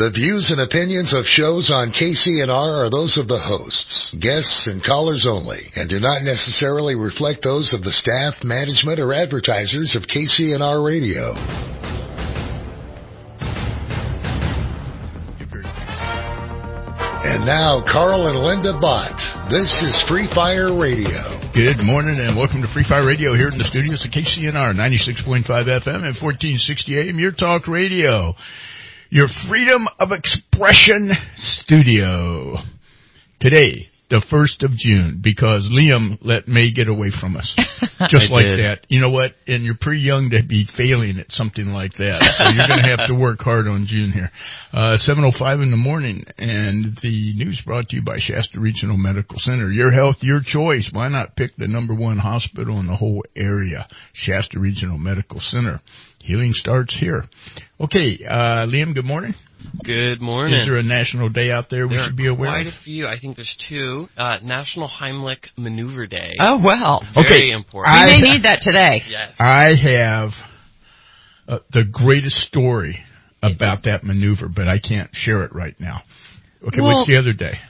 The views and opinions of shows on KCNR are those of the hosts, guests, and callers only, and do not necessarily reflect those of the staff, management, or advertisers of KCNR Radio. And now, Carl and Linda Bott. This is Free Fire Radio. Good morning and welcome to Free Fire Radio here in the studios of KCNR 96.5 FM and 1460 AM, your talk radio. Your freedom of expression studio. Today, the 1st of June, because Liam let May get away from us. Just like that. You know what? And you're pretty young to be failing at something like that. So you're going to have to work hard on June here. 7:05 in the morning, and the news brought to you by Shasta Regional Medical Center. Your health, your choice. Why not pick the #1 hospital in the whole area? Shasta Regional Medical Center. Healing starts here. Okay, Liam, good morning. Good morning. Is there a national day out there we should be aware of? Quite a few. I think there's two. National Heimlich Maneuver Day. Oh, well. Very important. We may need that today. Yes. I have the greatest story about that maneuver, but I can't share it right now. Okay, what's the other day?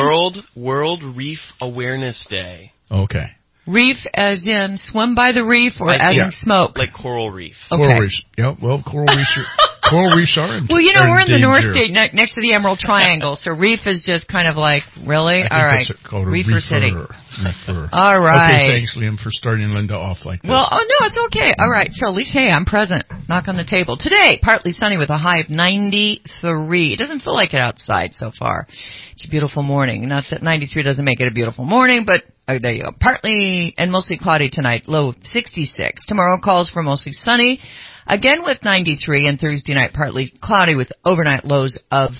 World Reef Awareness Day. Okay. Reef as in swim by the reef or as in smoke? Like coral reef. Okay. Coral reefs. Yeah, well, coral reefs are in Well, you know, we're in the danger. North State next to the Emerald Triangle, so reef is just kind of like, really? All right. Called a Reefer City. Reefer. All right. Okay, thanks, Liam, for starting Linda off like that. Well, no, it's okay. All right. So at least, hey, I'm present. Knock on the table. Today, partly sunny with a high of 93. It doesn't feel like it outside so far. It's a beautiful morning. Not that 93 doesn't make it a beautiful morning, but there you go. Partly and mostly cloudy tonight, low of 66. Tomorrow calls for mostly sunny, again with 93, and Thursday night partly cloudy with overnight lows of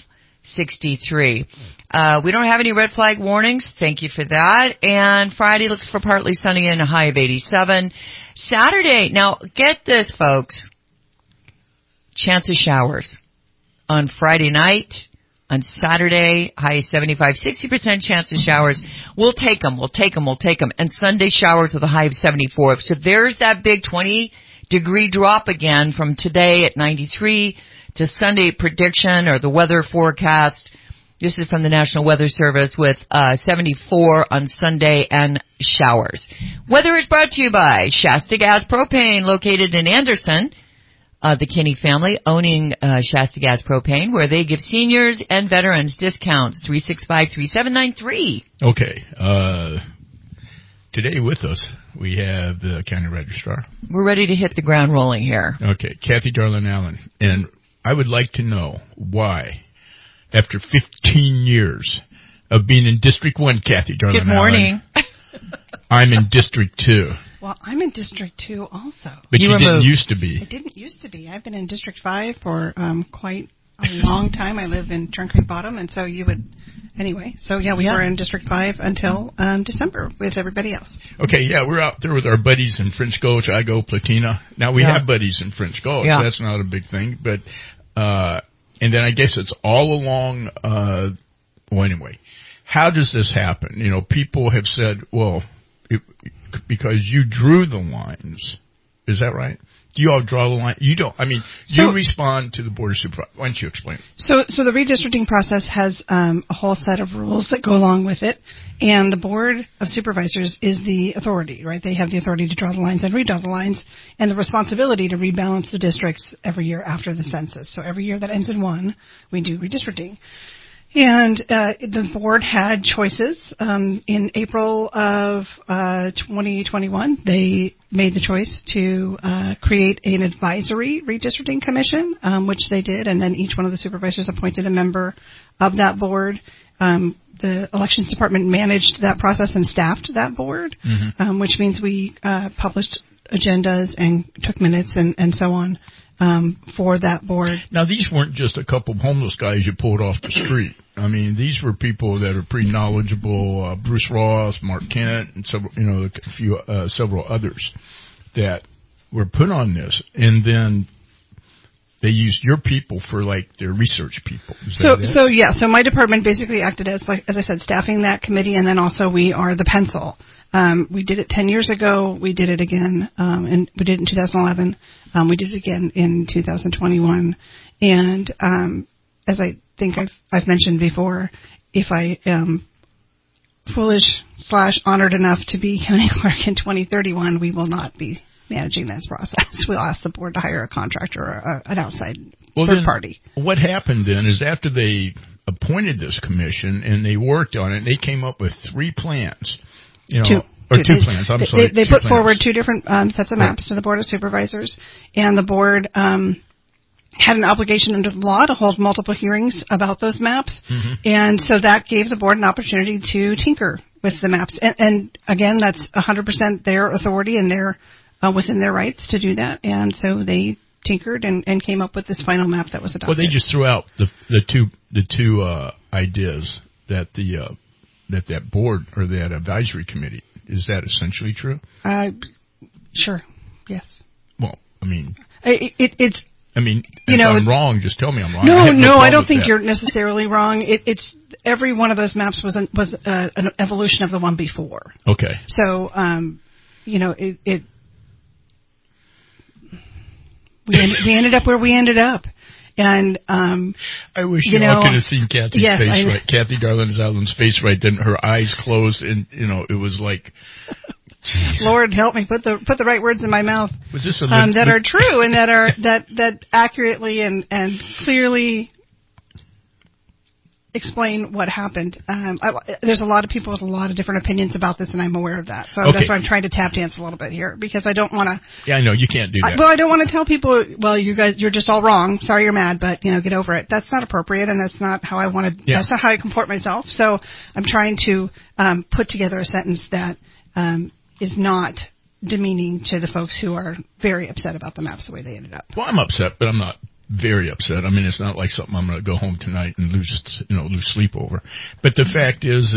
63. We don't have any red flag warnings. Thank you for that. And Friday looks for partly sunny and a high of 87. Saturday, now get this, folks. Chance of showers on Friday night. On Saturday, high 75, 60% chance of showers. We'll take them. And Sunday showers with a high of 74. So there's that big 20-degree drop again from today at 93 to Sunday prediction or the weather forecast. This is from the National Weather Service with 74 on Sunday and showers. Weather is brought to you by Shasta Gas Propane, located in Anderson. The Kinney family owning Shasta Gas Propane, where they give seniors and veterans discounts. 365-3793. Okay. Today with us, we have the county registrar. We're ready to hit the ground rolling here. Okay, Kathy Darlin Allen. And I would like to know why, after 15 years of being in District 1, Kathy Darlin Allen. Good morning. I'm in District 2. Well, I'm in District 2 also. But you didn't used to be. I didn't used to be. I've been in District 5 for quite a long time. I live in Turnquoise Bottom, and so you would... Anyway, so yeah, we were in District 5 until December with everybody else. Okay, yeah, we're out there with our buddies in French Gulch, Igo, Platina. Now, we have buddies in French Gulch. Yeah. That's not a big thing. But, and then I guess it's all along, well, anyway, how does this happen? You know, people have said, well, because you drew the lines. Is that right? Do you all draw the line? You don't. I mean, you respond to the Board of Supervisors. Why don't you explain? So the redistricting process has a whole set of rules that go along with it, and the Board of Supervisors is the authority, right? They have the authority to draw the lines and redraw the lines, and the responsibility to rebalance the districts every year after the census. So every year that ends in 1, we do redistricting. And the board had choices. In April of 2021, they made the choice to create an advisory redistricting commission, which they did, and then each one of the supervisors appointed a member of that board. The elections department managed that process and staffed that board, which means we published agendas and took minutes and so on. For that board. Now, these weren't just a couple of homeless guys you pulled off the street. I mean, these were people that are pretty knowledgeable. Bruce Ross, Mark Kent, and several others that were put on this, and then they used your people for like their research people. So my department basically acted as I said, staffing that committee, and then also we are the pencil. We did it 10 years ago. We did it again, and we did it in 2011. We did it again in 2021. And as I think I've mentioned before, if I am foolish/honored enough to be county clerk in 2031, we will not be managing this process. We'll ask the board to hire a contractor or an outside third party. What happened then is after they appointed this commission and they worked on it, they came up with 3 plans. Two plans. I'm sorry. They put forward 2 different sets of maps to the Board of Supervisors, and the board had an obligation under the law to hold multiple hearings about those maps, and so that gave the board an opportunity to tinker with the maps. And again, that's 100% their authority, and they're within their rights to do that. And so they tinkered and came up with this final map that was adopted. Well, they just threw out the two ideas that that board or that advisory committee. Is that essentially true? Sure. Yes. Well, I mean, it's. I mean, if I'm wrong, just tell me I'm wrong. No, I don't think you're necessarily wrong. It's every one of those maps was an evolution of the one before. Okay. So, we ended up where we ended up, and I wish you all could have seen Kathy's face right. Kathy Garland-Zalon's face right then. Her eyes closed, and it was like. Lord help me, put the right words in my mouth. Was this that are true and that accurately and clearly explain what happened. There's a lot of people with a lot of different opinions about this, and I'm aware of that. So that's why I'm trying to tap dance a little bit here, because I don't want to. Yeah, I know you can't do that. I don't want to tell people, well, you guys, you're just all wrong. Sorry, you're mad, but get over it. That's not appropriate, and that's not how I want to. Yeah. That's not how I comport myself. So I'm trying to put together a sentence that. Is not demeaning to the folks who are very upset about the maps the way they ended up. Well, I'm upset, but I'm not very upset. I mean, it's not like something I'm going to go home tonight and lose sleep over. But the fact is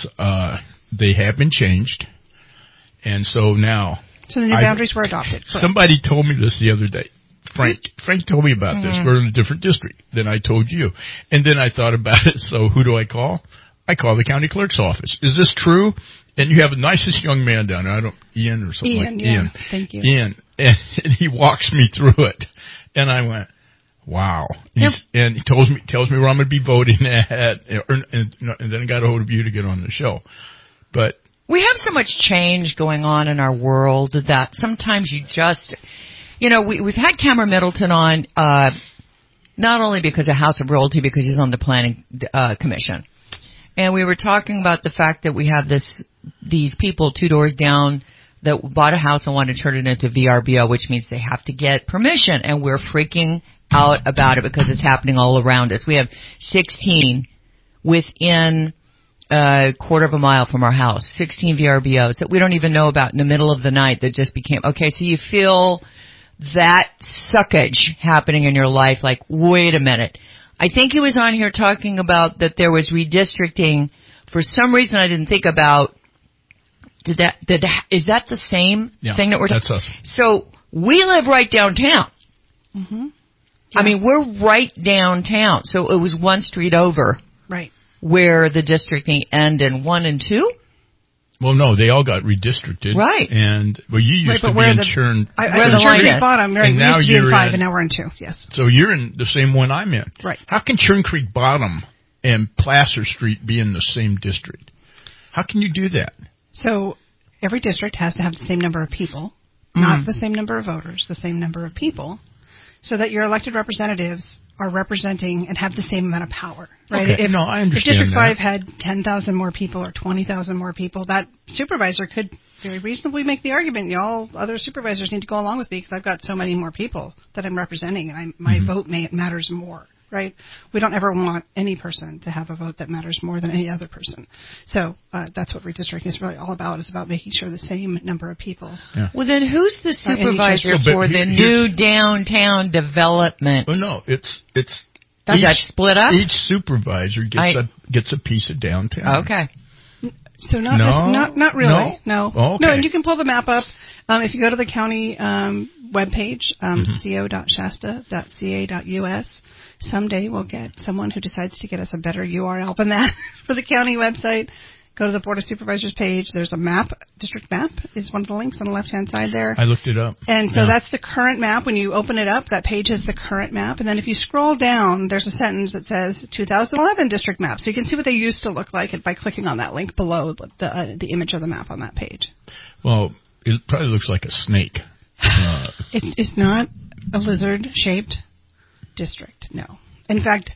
they have been changed, and so now. So the new boundaries were adopted. Correct. Somebody told me this the other day. Frank told me about this. We're in a different district than I told you, and then I thought about it. So who do I call? I call the county clerk's office. Is this true? And you have the nicest young man down there. Ian or something like Ian. Thank you. Ian. And he walks me through it. And I went, wow. And he tells me where I'm going to be voting at. And then I got a hold of you to get on the show. But we have so much change going on in our world that sometimes you just, we've had Cameron Middleton on, not only because of House of Royalty, because he's on the Planning Commission. And we were talking about the fact that we have these people 2 doors down that bought a house and want to turn it into VRBO, which means they have to get permission. And we're freaking out about it because it's happening all around us. We have 16 within a quarter of a mile from our house, 16 VRBOs that we don't even know about in the middle of the night that just became, okay, so you feel that suckage happening in your life, like, wait a minute. I think he was on here talking about that there was redistricting. For some reason, I didn't think about. Is that the same thing that we're talking? That's us. So we live right downtown. Mm-hmm. Yeah. I mean, we're right downtown. So it was one street over, right, where the districting ended in 1 and 2. Well, no, they all got redistricted. Right. And, you used to be in Churn. Where the line is. Bottom, right? We used to be in 5, and now we're in 2, yes. So you're in the same one I'm in. Right. How can Churn Creek Bottom and Placer Street be in the same district? How can you do that? So every district has to have the same number of people, not the same number of voters, the same number of people, so that your elected representatives are representing and have the same amount of power, right? Okay. I understand. If District 5 had 10,000 more people or 20,000 more people, that supervisor could very reasonably make the argument, y'all other supervisors need to go along with me because I've got so many more people that I'm representing, and my vote matters more, right? We don't ever want any person to have a vote that matters more than any other person. So that's what redistricting is really all about. It's about making sure the same number of people. Yeah. Well, then who's the supervisor for the new downtown development? Well, no, it's does that split up? Each supervisor gets a piece of downtown. Okay. So not really. No. Oh, okay. No, and you can pull the map up. If you go to the county webpage, co.shasta.ca.us, someday we'll get someone who decides to get us a better URL than that for the county website. go to the Board of Supervisors page. There's a map. District map is one of the links on the left-hand side there. I looked it up. And so that's the current map. When you open it up, that page has the current map. And then if you scroll down, there's a sentence that says 2011 district map. So you can see what they used to look like by clicking on that link below the image of the map on that page. Well, it probably looks like a snake. It's not a lizard-shaped district, no. In fact,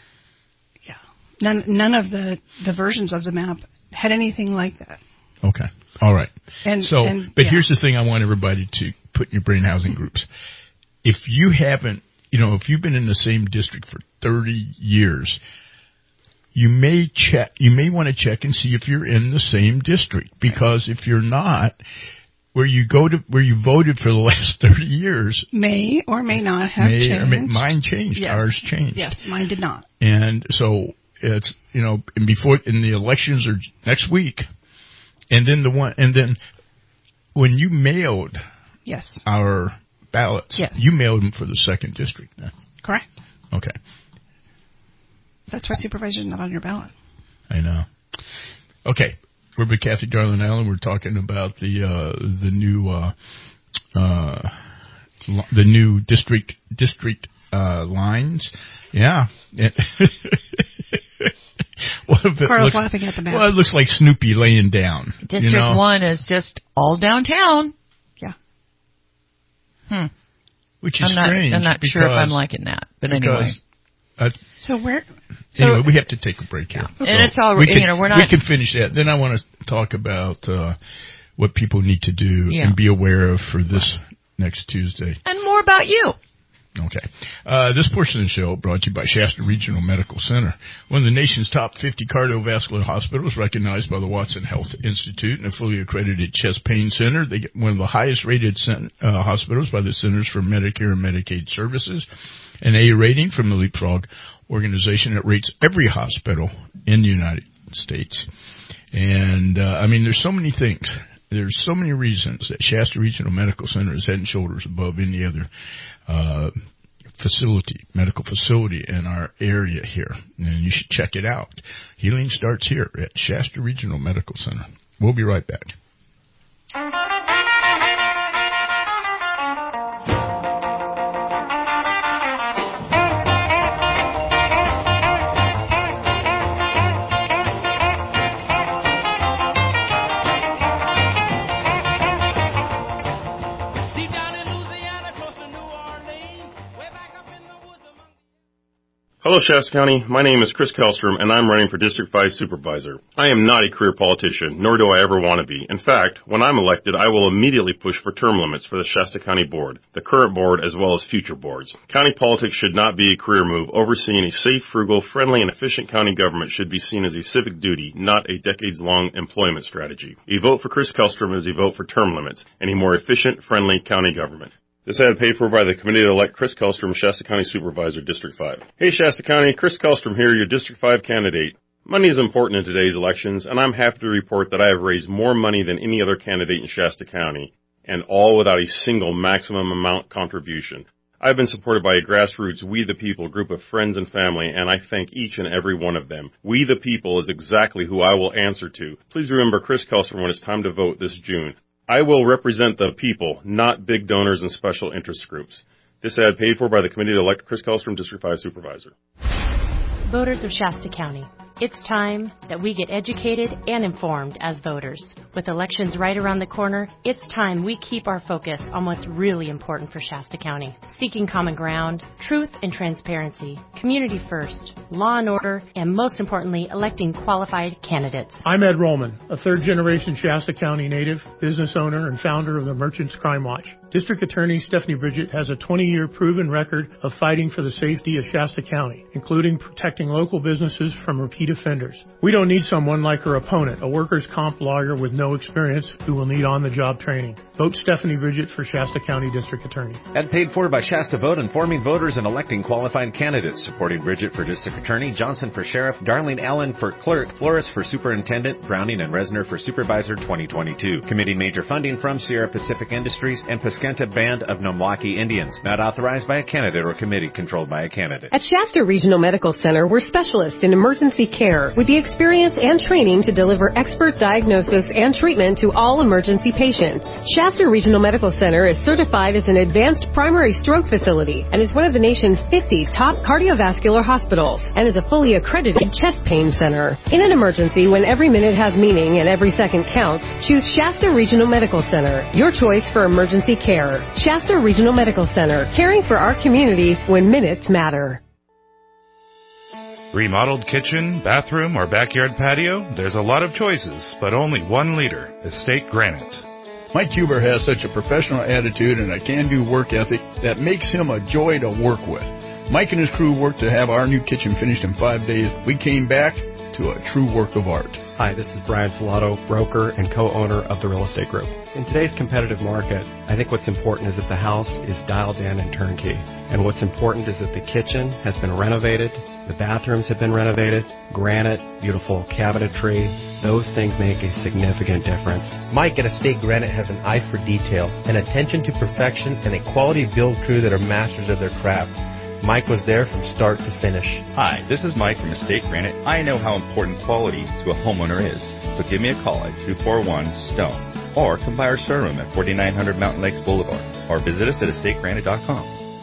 none of the versions of the map had anything like that. Okay. All right. Here's the thing I want everybody to put in your brain housing groups. If you haven't, if you've been in the same district for 30 years, you may want to check and see if you're in the same district, because if you're not, where you voted for the last 30 years may or may not have changed. Mine changed. Yes. Ours changed. Yes, mine did not. And so it's, and the elections are next week. And then when you mailed our ballots, you mailed them for the 2nd district then. Correct. Okay. That's why supervisor's not on your ballot. I know. Okay. We're with Kathy Garland Allen. We're talking about the new district lines. Yeah. Carl's laughing at the map. Well, it looks like Snoopy laying down. District 1 is just all downtown. Yeah. Which is strange. I'm not sure if I'm liking that, but anyway. Anyway, we have to take a break here. And it's all right. We're not. We can finish that. Then I want to talk about what people need to do and be aware of for this next Tuesday. And more about you. Okay. This portion of the show brought to you by Shasta Regional Medical Center, one of the nation's top 50 cardiovascular hospitals, recognized by the Watson Health Institute and a fully accredited chest pain center. They get one of the highest rated hospitals by the Centers for Medicare and Medicaid Services, an A rating from the Leapfrog organization that rates every hospital in the United States. And, there's so many things. There's so many reasons that Shasta Regional Medical Center is head and shoulders above any other medical facility in our area here. And you should check it out. Healing starts here at Shasta Regional Medical Center. We'll be right back. Hello, Shasta County. My name is Chris Kellstrom, and I'm running for District 5 Supervisor. I am not a career politician, nor do I ever want to be. In fact, when I'm elected, I will immediately push for term limits for the Shasta County Board, the current board, as well as future boards. County politics should not be a career move. Overseeing a safe, frugal, friendly, and efficient county government should be seen as a civic duty, not a decades-long employment strategy. A vote for Chris Kellstrom is a vote for term limits and a more efficient, friendly county government. This ad paid for by the committee to elect Chris Kellstrom, Shasta County Supervisor, District 5. Hey, Shasta County, Chris Kellstrom here, your District 5 candidate. Money is important in today's elections, and I'm happy to report that I have raised more money than any other candidate in Shasta County, and all without a single maximum amount contribution. I've been supported by a grassroots We the People group of friends and family, and I thank each and every one of them. We the People is exactly who I will answer to. Please remember Chris Kellstrom when it's time to vote this June. I will represent the people, not big donors and special interest groups. This ad paid for by the committee to elect Chris Kellstrom, District 5 Supervisor. Voters of Shasta County, it's time that we get educated and informed as voters. With elections right around the corner, it's time we keep our focus on what's really important for Shasta County. Seeking common ground, truth and transparency, community first, law and order, and most importantly, electing qualified candidates. I'm Ed Rollman, a third-generation Shasta County native, business owner, and founder of the Merchants Crime Watch. District Attorney Stephanie Bridget has a 20-year proven record of fighting for the safety of Shasta County, including protecting local businesses from repeat offenders. We don't need someone like her opponent, a workers' comp lawyer with no no experience who will need on-the-job training. Vote Stephanie Bridget for Shasta County District Attorney. And paid for by Shasta Vote, informing voters and electing qualified candidates. Supporting Bridget for District Attorney, Johnson for Sheriff, Darlene Allen for Clerk, Flores for Superintendent, Browning and Resner for Supervisor 2022. Committee major funding from Sierra Pacific Industries and Pesquenta Band of Nomwaki Indians. Not authorized by a candidate or committee controlled by a candidate. At Shasta Regional Medical Center, we're specialists in emergency care with the experience and training to deliver expert diagnosis and treatment to all emergency patients. Shasta Regional Medical Center is certified as an advanced primary stroke facility and is one of the nation's 50 top cardiovascular hospitals and is a fully accredited chest pain center. In an emergency, when every minute has meaning and every second counts, choose Shasta Regional Medical Center, your choice for emergency care. Shasta Regional Medical Center, caring for our community when minutes matter. Remodeled kitchen, bathroom, or backyard patio? There's a lot of choices, but only one leader, Estate Granite. Mike Huber has such a professional attitude and a can-do work ethic that makes him a joy to work with. Mike and his crew worked to have our new kitchen finished in 5 days. We came back to a true work of art. Hi, this is Brian Filato, broker and co-owner of the Real Estate Group. In today's competitive market, I think what's important is that the house is dialed in and turnkey. And what's important is that the kitchen has been renovated, the bathrooms have been renovated, granite, beautiful cabinetry. Those things make a significant difference. Mike at Estate Granite has an eye for detail, an attention to perfection, and a quality build crew that are masters of their craft. Mike was there from start to finish. Hi, this is Mike from Estate Granite. I know how important quality to a homeowner is. So give me a call at 241-STONE or come by our showroom at 4900 Mountain Lakes Boulevard or visit us at estategranite.com.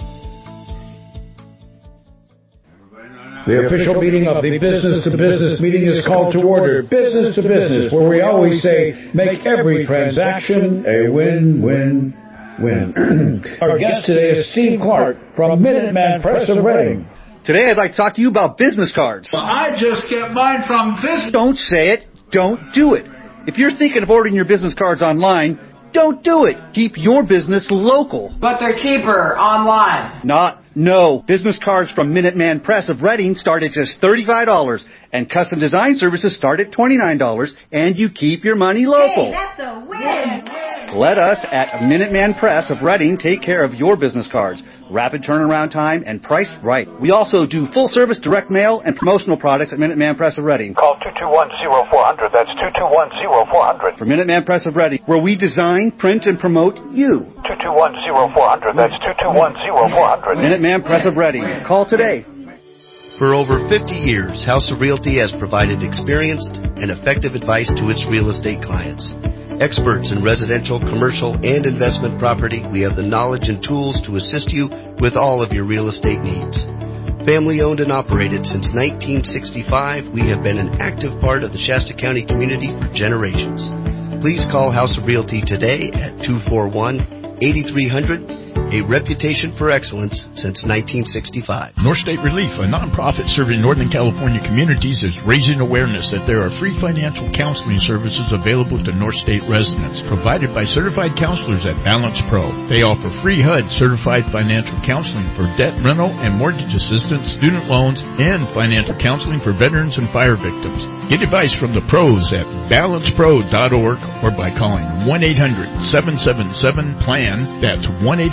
The official meeting of the Business to Business meeting is called to order. Business to Business, where we always say, make every transaction a win-win-win. Our guest today is Steve Clark from Minuteman Press of Reading. Today I'd like to talk to you about business cards. Well, I just get mine from this. Don't say it. Don't do it. If you're thinking of ordering your business cards online, don't do it. Keep your business local. But they're cheaper online. No. Business cards from Minuteman Press of Reading start at just $35, and custom design services start at $29, and you keep your money local. Hey, that's a win. Let us at Minuteman Press of Reading take care of your business cards. Rapid turnaround time and priced right. We also do full-service direct mail and promotional products at Minuteman Press of Reading. Call 221-0400. That's 221-0400. For Minuteman Press of Reading, where we design, print, and promote you. 221-0400. That's 221-0400. Minuteman Press of Reading. Call today. For over 50 years, House of Realty has provided experienced and effective advice to its real estate clients. Experts in residential, commercial, and investment property, we have the knowledge and tools to assist you with all of your real estate needs. Family owned and operated since 1965, we have been an active part of the Shasta County community for generations. Please call House of Realty today at 241-8300. A reputation for excellence since 1965. North State Relief, a nonprofit serving Northern California communities, is raising awareness that there are free financial counseling services available to North State residents, provided by certified counselors at Balance Pro. They offer free HUD certified financial counseling for debt, rental, and mortgage assistance, student loans, and financial counseling for veterans and fire victims. Get advice from the pros at balancepro.org or by calling 1-800-777-PLAN. That's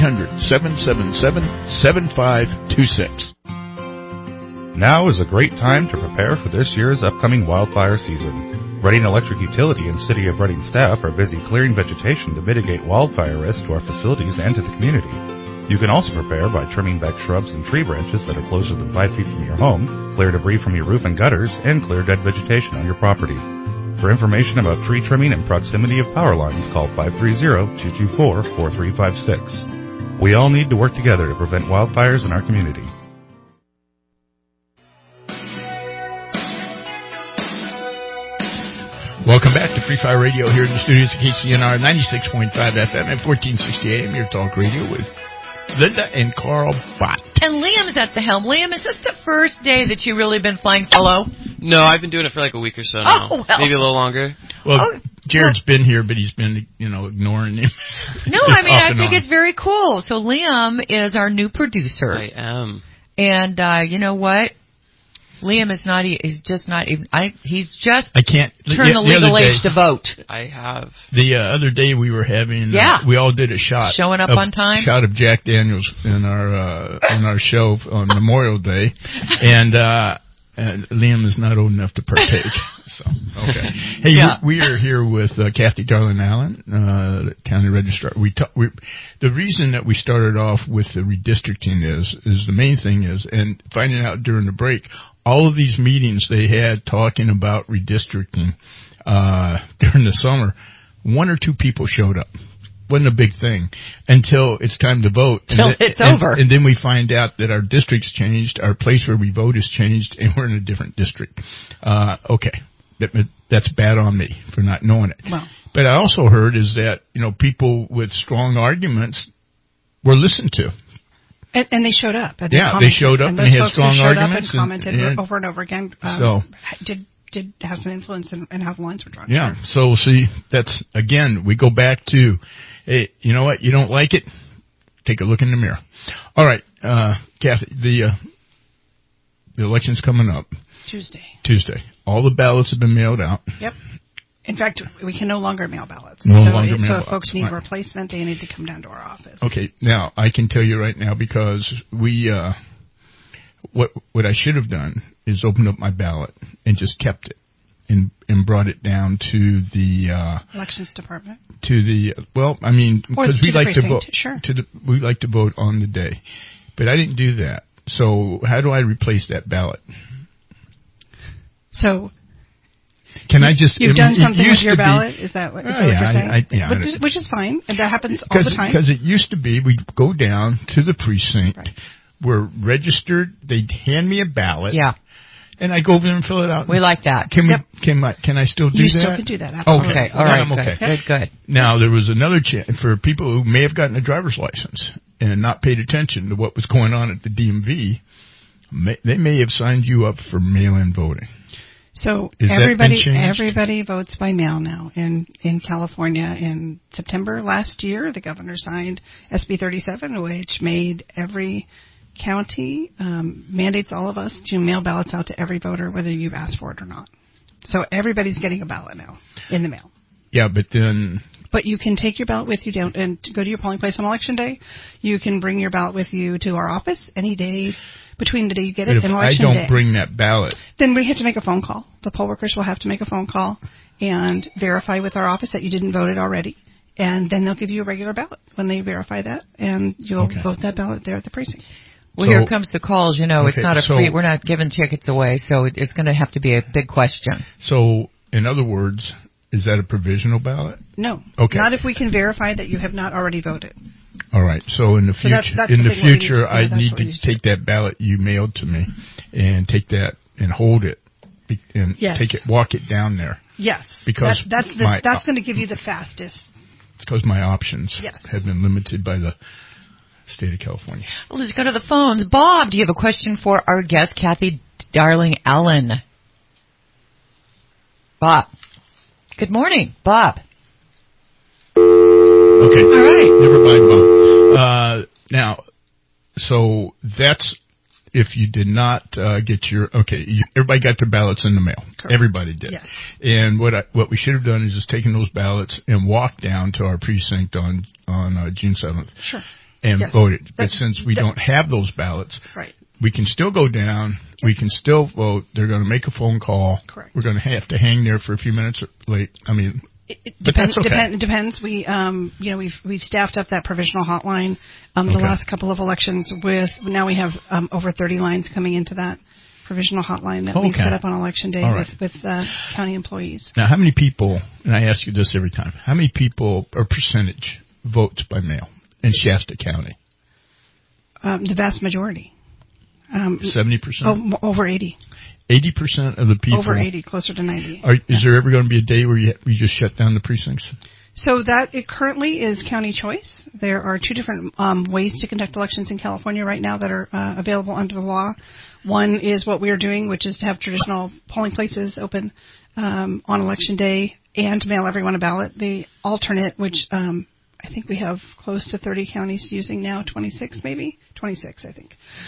1-800-777-7526. Now is a great time to prepare for this year's upcoming wildfire season. Reading Electric Utility and City of Reading staff are busy clearing vegetation to mitigate wildfire risk to our facilities and to the community. You can also prepare by trimming back shrubs and tree branches that are closer than 5 feet from your home, clear debris from your roof and gutters, and clear dead vegetation on your property. For information about tree trimming and proximity of power lines, call 530-224-4356. We all need to work together to prevent wildfires in our community. Welcome back to Free Fire Radio here in the studios of KCNR 96.5 FM and 1460 AM, your talk radio with Linda and Carl Bott. And Liam's at the helm. Liam, is this the first day that you've really been flying solo? No, I've been doing it for like a week or so now. Oh, well. Maybe a little longer. Well, Jared's been here, but he's been, ignoring him. No, I mean, I think it's very cool. So Liam is our new producer. I am. And you know what? Liam is not. He's just not even. He's just. I can't turn the legal age to vote. I have. The other day we were having. We all did a shot. Showing up on time. Shot of Jack Daniels in our show on Memorial Day, and Liam is not old enough to partake. So okay. Hey, we are here with Kathy Darling Allen, the county registrar. The reason that we started off with the redistricting is the main thing is, and finding out during the break, all of these meetings they had talking about redistricting during the summer, 1 or 2 people showed up. Wasn't a big thing until it's time to vote. It's over. And then we find out that our district's changed, our place where we vote has changed, and we're in a different district. Okay. That's bad on me for not knowing it. Well. But I also heard is that, people with strong arguments were listened to. And they showed up. And they showed up and they had strong arguments. And commented over and over again. Did have some influence in how the lines were drawn. Yeah. So see, that's again, we go back to, hey, you know what? You don't like it? Take a look in the mirror. All right, Kathy, the election's coming up. Tuesday. All the ballots have been mailed out. Yep. In fact, we can no longer mail ballots. So if folks need a replacement, they need to come down to our office. Okay. Now, I can tell you right now because we, what I should have done is opened up my ballot and just kept it and brought it down to the elections department. Because we like to vote. Sure. We like to vote on the day, but I didn't do that. So how do I replace that ballot? So. Can I just? You've done something with your ballot? Is that what you're saying? Which is fine, and that happens all the time. Because it used to be we'd go down to the precinct. Right. We're registered. They'd hand me a ballot. Yeah. And I go over there and fill it out. We like that. Can I still do that? You still can do that. Absolutely. Okay. All right. I'm okay. Good. Now there was another chance for people who may have gotten a driver's license and not paid attention to what was going on at the DMV. They may have signed you up for mail-in voting. So everybody votes by mail now in California. In September last year, the governor signed SB 37, which made every county mandates all of us to mail ballots out to every voter, whether you've asked for it or not. So everybody's getting a ballot now in the mail. Yeah, but you can take your ballot with you down and go to your polling place on Election Day. You can bring your ballot with you to our office any day between the day you get it and Election Day. If I don't bring that ballot, then we have to make a phone call. The poll workers will have to make a phone call and verify with our office that you didn't vote it already. And then they'll give you a regular ballot when they verify that, and you'll vote that ballot there at the precinct. Well, here comes the calls. It's not a free. We're not giving tickets away, so it's going to have to be a big question. So, in other words, is that a provisional ballot? No. Okay. Not if we can verify that you have not already voted. All right. So in the future, I need to take that ballot you mailed to me and take that and hold it and walk it down there. Yes. Because that's going to give you the fastest. It's because my options have been limited by the state of California. Well, let's go to the phones. Bob, do you have a question for our guest, Kathy Darling Allen? Bob. Good morning, Bob. Okay. All right. Never mind, Bob. Now, so that's if you did not get your everybody got their ballots in the mail. Correct. Everybody did. Yes. And what we should have done is just taken those ballots and walked down to our precinct on June 7th. Sure. And voted. But since we don't have those ballots, right, we can still go down. Yep. We can still vote. They're going to make a phone call. Correct. We're going to have to hang there for a few minutes late. I mean, it depends. It depends. We've staffed up that provisional hotline the last couple of elections with. Now we have over 30 lines coming into that provisional hotline that we've set up on Election Day with county employees. Now, how many people? And I ask you this every time. How many people or percentage votes by mail in Shasta County? The vast majority. 70%? Over 80. 80% of the people. Over 80, closer to 90. Is there ever going to be a day where you just shut down the precincts? So it currently is county choice. There are two different ways to conduct elections in California right now that are available under the law. One is what we are doing, which is to have traditional polling places open on Election Day and to mail everyone a ballot. The alternate, which I think we have close to 30 counties using now, 26 maybe? 26, I think.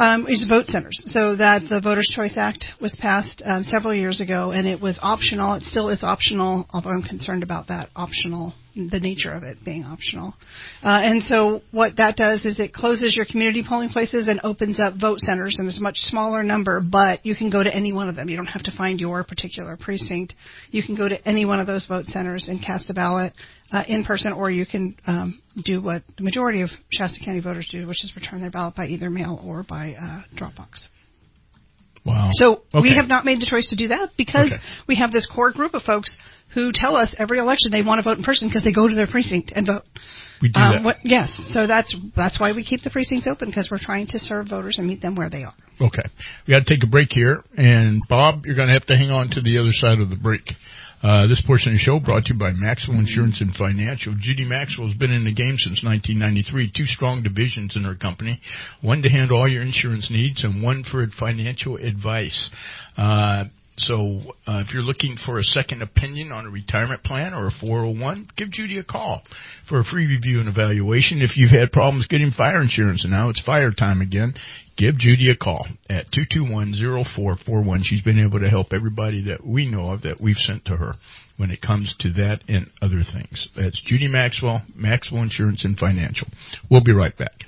Is vote centers. So that the Voters' Choice Act was passed several years ago, and it was optional. It still is optional, although I'm concerned about that optional, the nature of it being optional. And so what that does is it closes your community polling places and opens up vote centers, and there's a much smaller number, but you can go to any one of them. You don't have to find your particular precinct. You can go to any one of those vote centers and cast a ballot in person, or you can do what the majority of Shasta County voters do, which is return their ballot by either mail or by Dropbox. Wow. So we have not made the choice to do that because we have this core group of folks who tell us every election they want to vote in person because they go to their precinct and vote. We do that. Yes. So that's why we keep the precincts open, because we're trying to serve voters and meet them where they are. Okay. We got to take a break here. And, Bob, you're going to have to hang on to the other side of the break. This portion of the show brought to you by Maxwell Insurance and Financial. Judy Maxwell has been in the game since 1993. 2 strong divisions in her company, one to handle all your insurance needs and one for financial advice. So if you're looking for a second opinion on a retirement plan or a 401, give Judy a call for a free review and evaluation. If you've had problems getting fire insurance and now it's fire time again, give Judy a call at 221-0441. She's been able to help everybody that we know of that we've sent to her when it comes to that and other things. That's Judy Maxwell, Maxwell Insurance and Financial. We'll be right back.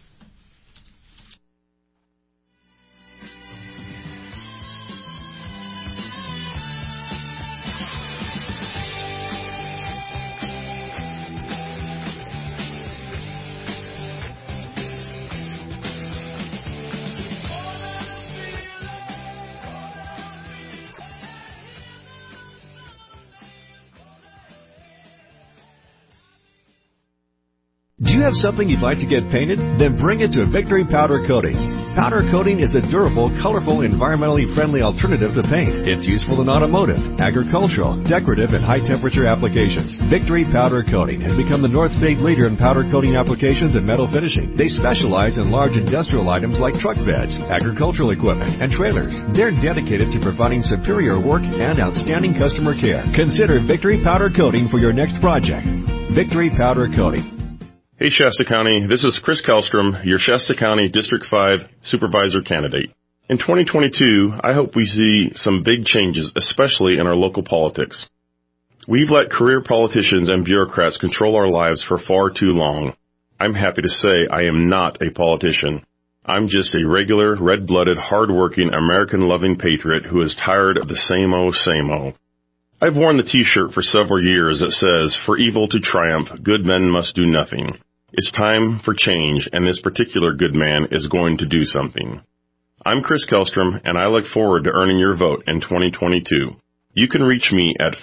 Do you have something you'd like to get painted? Then bring it to Victory Powder Coating. Powder coating is a durable, colorful, environmentally friendly alternative to paint. It's useful in automotive, agricultural, decorative, and high-temperature applications. Victory Powder Coating has become the North State leader in powder coating applications and metal finishing. They specialize in large industrial items like truck beds, agricultural equipment, and trailers. They're dedicated to providing superior work and outstanding customer care. Consider Victory Powder Coating for your next project. Victory Powder Coating. Hey Shasta County, this is Chris Kellstrom, your Shasta County District 5 Supervisor candidate. In 2022, I hope we see some big changes, especially in our local politics. We've let career politicians and bureaucrats control our lives for far too long. I'm happy to say I am not a politician. I'm just a regular, red-blooded, hard-working, American-loving patriot who is tired of the same-o, same-o. I've worn the T-shirt for several years that says, "For evil to triumph, good men must do nothing." It's time for change, and this particular good man is going to do something. I'm Chris Kellstrom, and I look forward to earning your vote in 2022. You can reach me at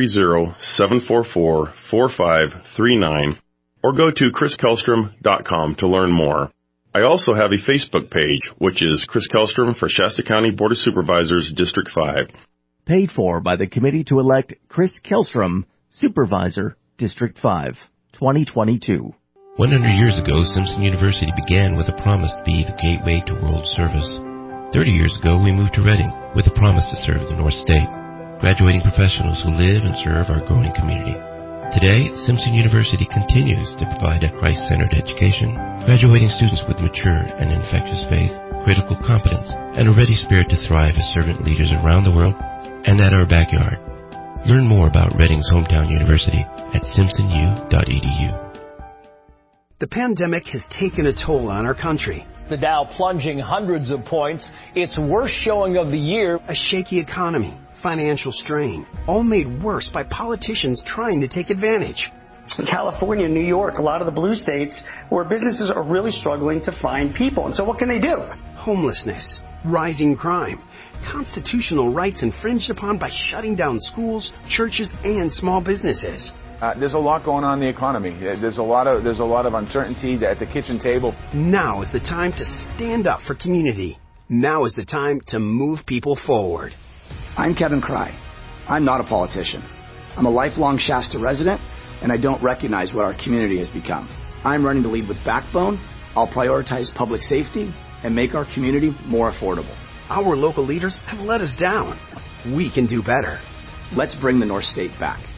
530-744-4539 or go to chriskellstrom.com to learn more. I also have a Facebook page, which is Chris Kellstrom for Shasta County Board of Supervisors, District 5. Paid for by the committee to elect Chris Kellstrom, Supervisor, District 5, 2022. 100 years ago, Simpson University began with a promise to be the gateway to world service. 30 years ago, we moved to Reading with a promise to serve the North State, graduating professionals who live and serve our growing community. Today, Simpson University continues to provide a Christ-centered education, graduating students with mature and infectious faith, critical competence, and a ready spirit to thrive as servant leaders around the world and at our backyard. Learn more about Reading's hometown university at simpsonu.edu. The pandemic has taken a toll on our country. The Dow plunging hundreds of points, its worst showing of the year. A shaky economy, financial strain, all made worse by politicians trying to take advantage. In California, New York, a lot of the blue states where businesses are really struggling to find people. And so what can they do? Homelessness, rising crime, constitutional rights infringed upon by shutting down schools, churches, and small businesses. There's a lot going on in the economy. There's a lot of uncertainty at the kitchen table. Now is the time to stand up for community. Now is the time to move people forward. I'm Kevin Cry. I'm not a politician. I'm a lifelong Shasta resident, and I don't recognize what our community has become. I'm running to lead with backbone. I'll prioritize public safety and make our community more affordable. Our local leaders have let us down. We can do better. Let's bring the North State back.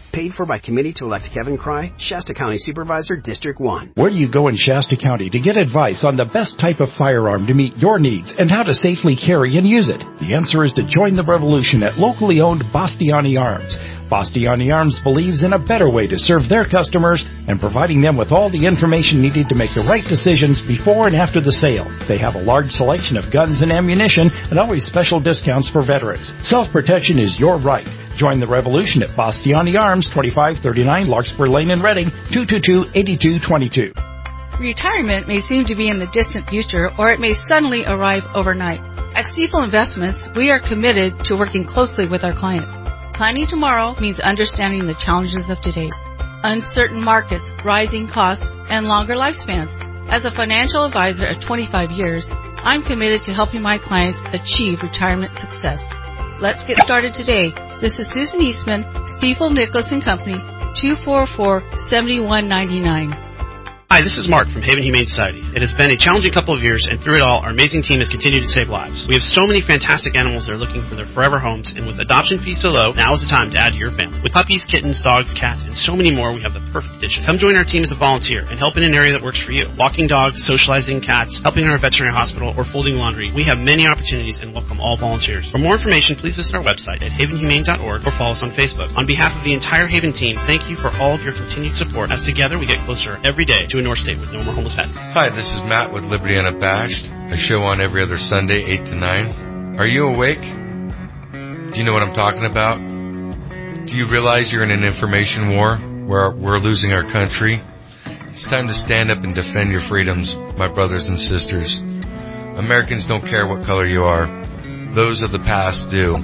Paid for by Committee to Elect Kevin Cry, Shasta County Supervisor, District 1. Where do you go in Shasta County to get advice on the best type of firearm to meet your needs and how to safely carry and use it? The answer is to join the revolution at locally owned Bastiani Arms. Bastiani Arms believes in a better way to serve their customers and providing them with all the information needed to make the right decisions before and after the sale. They have a large selection of guns and ammunition and always special discounts for veterans. Self-protection is your right. Join the revolution at Bastiani Arms, 2539 Larkspur Lane in Reading, 222-8222. Retirement may seem to be in the distant future, or it may suddenly arrive overnight. At Stifel Investments, we are committed to working closely with our clients. Planning tomorrow means understanding the challenges of today. Uncertain markets, rising costs, and longer lifespans. As a financial advisor of 25 years, I'm committed to helping my clients achieve retirement success. Let's get started today. This is Susan Eastman, Stifel Nicholas & Company, 244-7199. Hi, this is Mark from Haven Humane Society. It has been a challenging couple of years, and through it all, our amazing team has continued to save lives. We have so many fantastic animals that are looking for their forever homes, and with adoption fees so low, now is the time to add to your family. With puppies, kittens, dogs, cats, and so many more, we have the perfect addition. Come join our team as a volunteer and help in an area that works for you. Walking dogs, socializing cats, helping in our veterinary hospital, or folding laundry. We have many opportunities and welcome all volunteers. For more information, please visit our website at havenhumane.org or follow us on Facebook. On behalf of the entire Haven team, thank you for all of your continued support, as together we get closer every day to a North State with no more homeless pets. Hi, this is Matt with Liberty Unabashed. I show on every other Sunday, 8 to 9. Are you awake? Do you know what I'm talking about? Do you realize you're in an information war where we're losing our country? It's time to stand up and defend your freedoms, my brothers and sisters. Americans don't care what color you are. Those of the past do.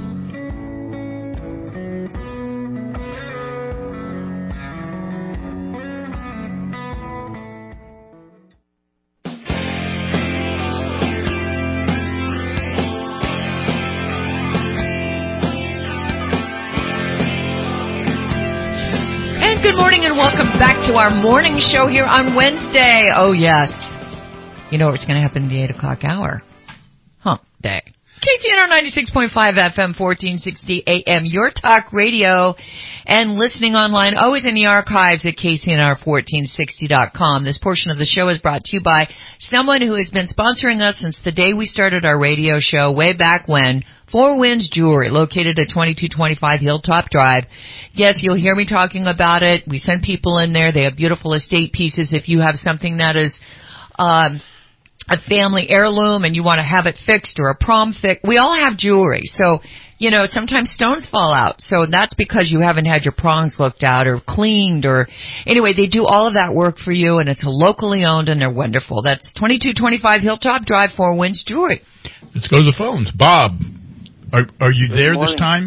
Good morning and welcome back to our morning show here on Wednesday. Oh, yes. You know what's going to happen in the 8 o'clock hour? Hump Day. KCNR 96.5 FM, 1460 AM, your talk radio, and listening online, always in the archives at KCNR1460.com. This portion of the show is brought to you by someone who has been sponsoring us since the day we started our radio show way back when, Four Winds Jewelry, located at 2225 Hilltop Drive. Yes, you'll hear me talking about it. We send people in there. They have beautiful estate pieces. If you have something that is a family heirloom and you want to have it fixed or a prom fix, we all have jewelry. So, you know, sometimes stones fall out. So that's because you haven't had your prongs looked at or cleaned or... Anyway, they do all of that work for you, and it's locally owned, and they're wonderful. That's 2225 Hilltop Drive, Four Winds Jewelry. Let's go to the phones. Bob. Are you there this time?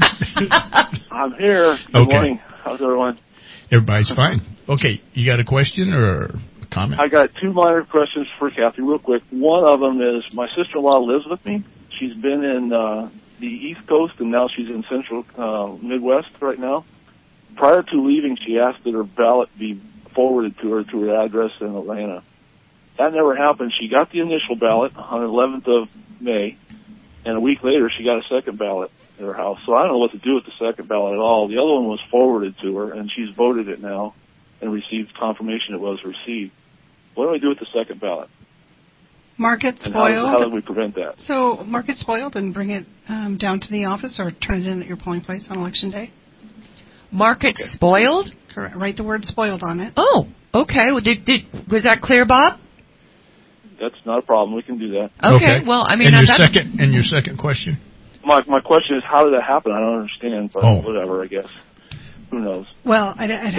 I'm here. Good morning. How's everyone? Everybody's fine. Okay, you got a question or a comment? I got two minor questions for Kathy real quick. One of them is my sister-in-law lives with me. She's been in the East Coast, and now she's in Central Midwest right now. Prior to leaving, she asked that her ballot be forwarded to her address in Atlanta. That never happened. She got the initial ballot on the 11th of May. And a week later, she got a second ballot at her house. So I don't know what to do with the second ballot at all. The other one was forwarded to her, and she's voted it now and received confirmation it was received. What do we do with the second ballot? Mark it And spoiled. how do we prevent that? So mark it spoiled and bring it down to the office or turn it in at your polling place on Election Day. Mark it spoiled? Correct. Write the word spoiled on it. Oh, okay. Well, was that clear, Bob? That's not a problem. We can do that. Okay. Well, I mean, and your second question? My question is, how did that happen? I don't understand, but whatever, I guess. Who knows? Well,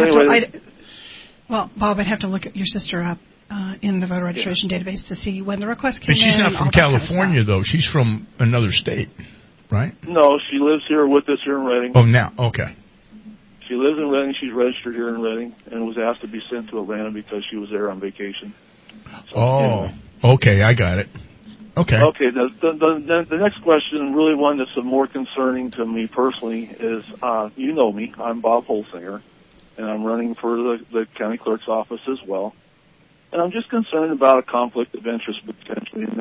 Bob, I'd have to look at your sister up in the voter registration database to see when the request came in. But she's not from California, though. She's from another state, right? No, she lives here with us here in Reading. Oh, now, okay. She lives in Reading. She's registered here in Reading and was asked to be sent to Atlanta because she was there on vacation. So, anyway. Okay, I got it. Okay. Okay, the next question, really one that's more concerning to me personally, is you know me. I'm Bob Holsinger, and I'm running for the county clerk's office as well. And I'm just concerned about a conflict of interest potentially. And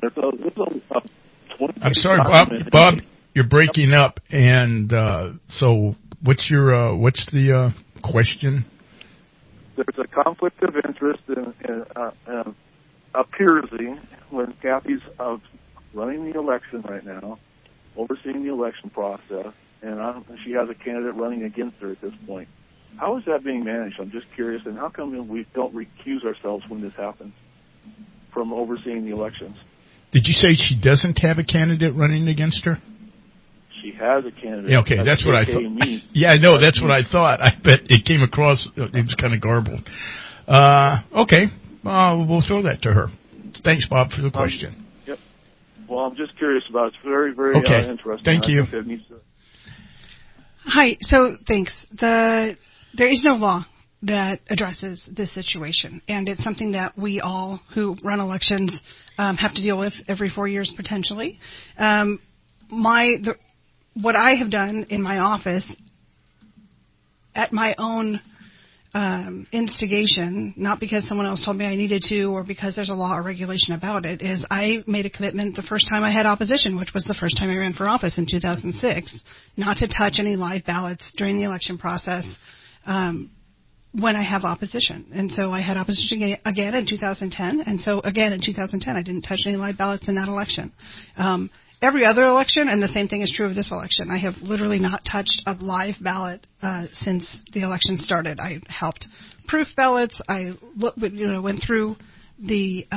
I'm sorry, Bob, you're breaking up, and so what's the question? There's a conflict of interest appears when Kathy's running the election right now, overseeing the election process, and she has a candidate running against her at this point. How is that being managed? I'm just curious, and how come we don't recuse ourselves when this happens from overseeing the elections? Did you say she doesn't have a candidate running against her? She has a candidate. Yeah, okay, that's what I thought. Yeah, I know, that's what I thought. I bet it came across, it was kind of garbled. Okay, we'll throw that to her. Thanks, Bob, for the question. Yep. Well, I'm just curious about it. It's very, very interesting. Thank you. Hi, so thanks. There is no law that addresses this situation, and it's something that we all who run elections have to deal with every 4 years potentially. What I have done in my office at my own instigation, not because someone else told me I needed to or because there's a law or regulation about it, is I made a commitment the first time I had opposition, which was the first time I ran for office in 2006, not to touch any live ballots during the election process when I have opposition. And so I had opposition again in 2010, and so again in 2010 I didn't touch any live ballots in that election. Every other election, and the same thing is true of this election, I have literally not touched a live ballot since the election started. I helped proof ballots. I went through the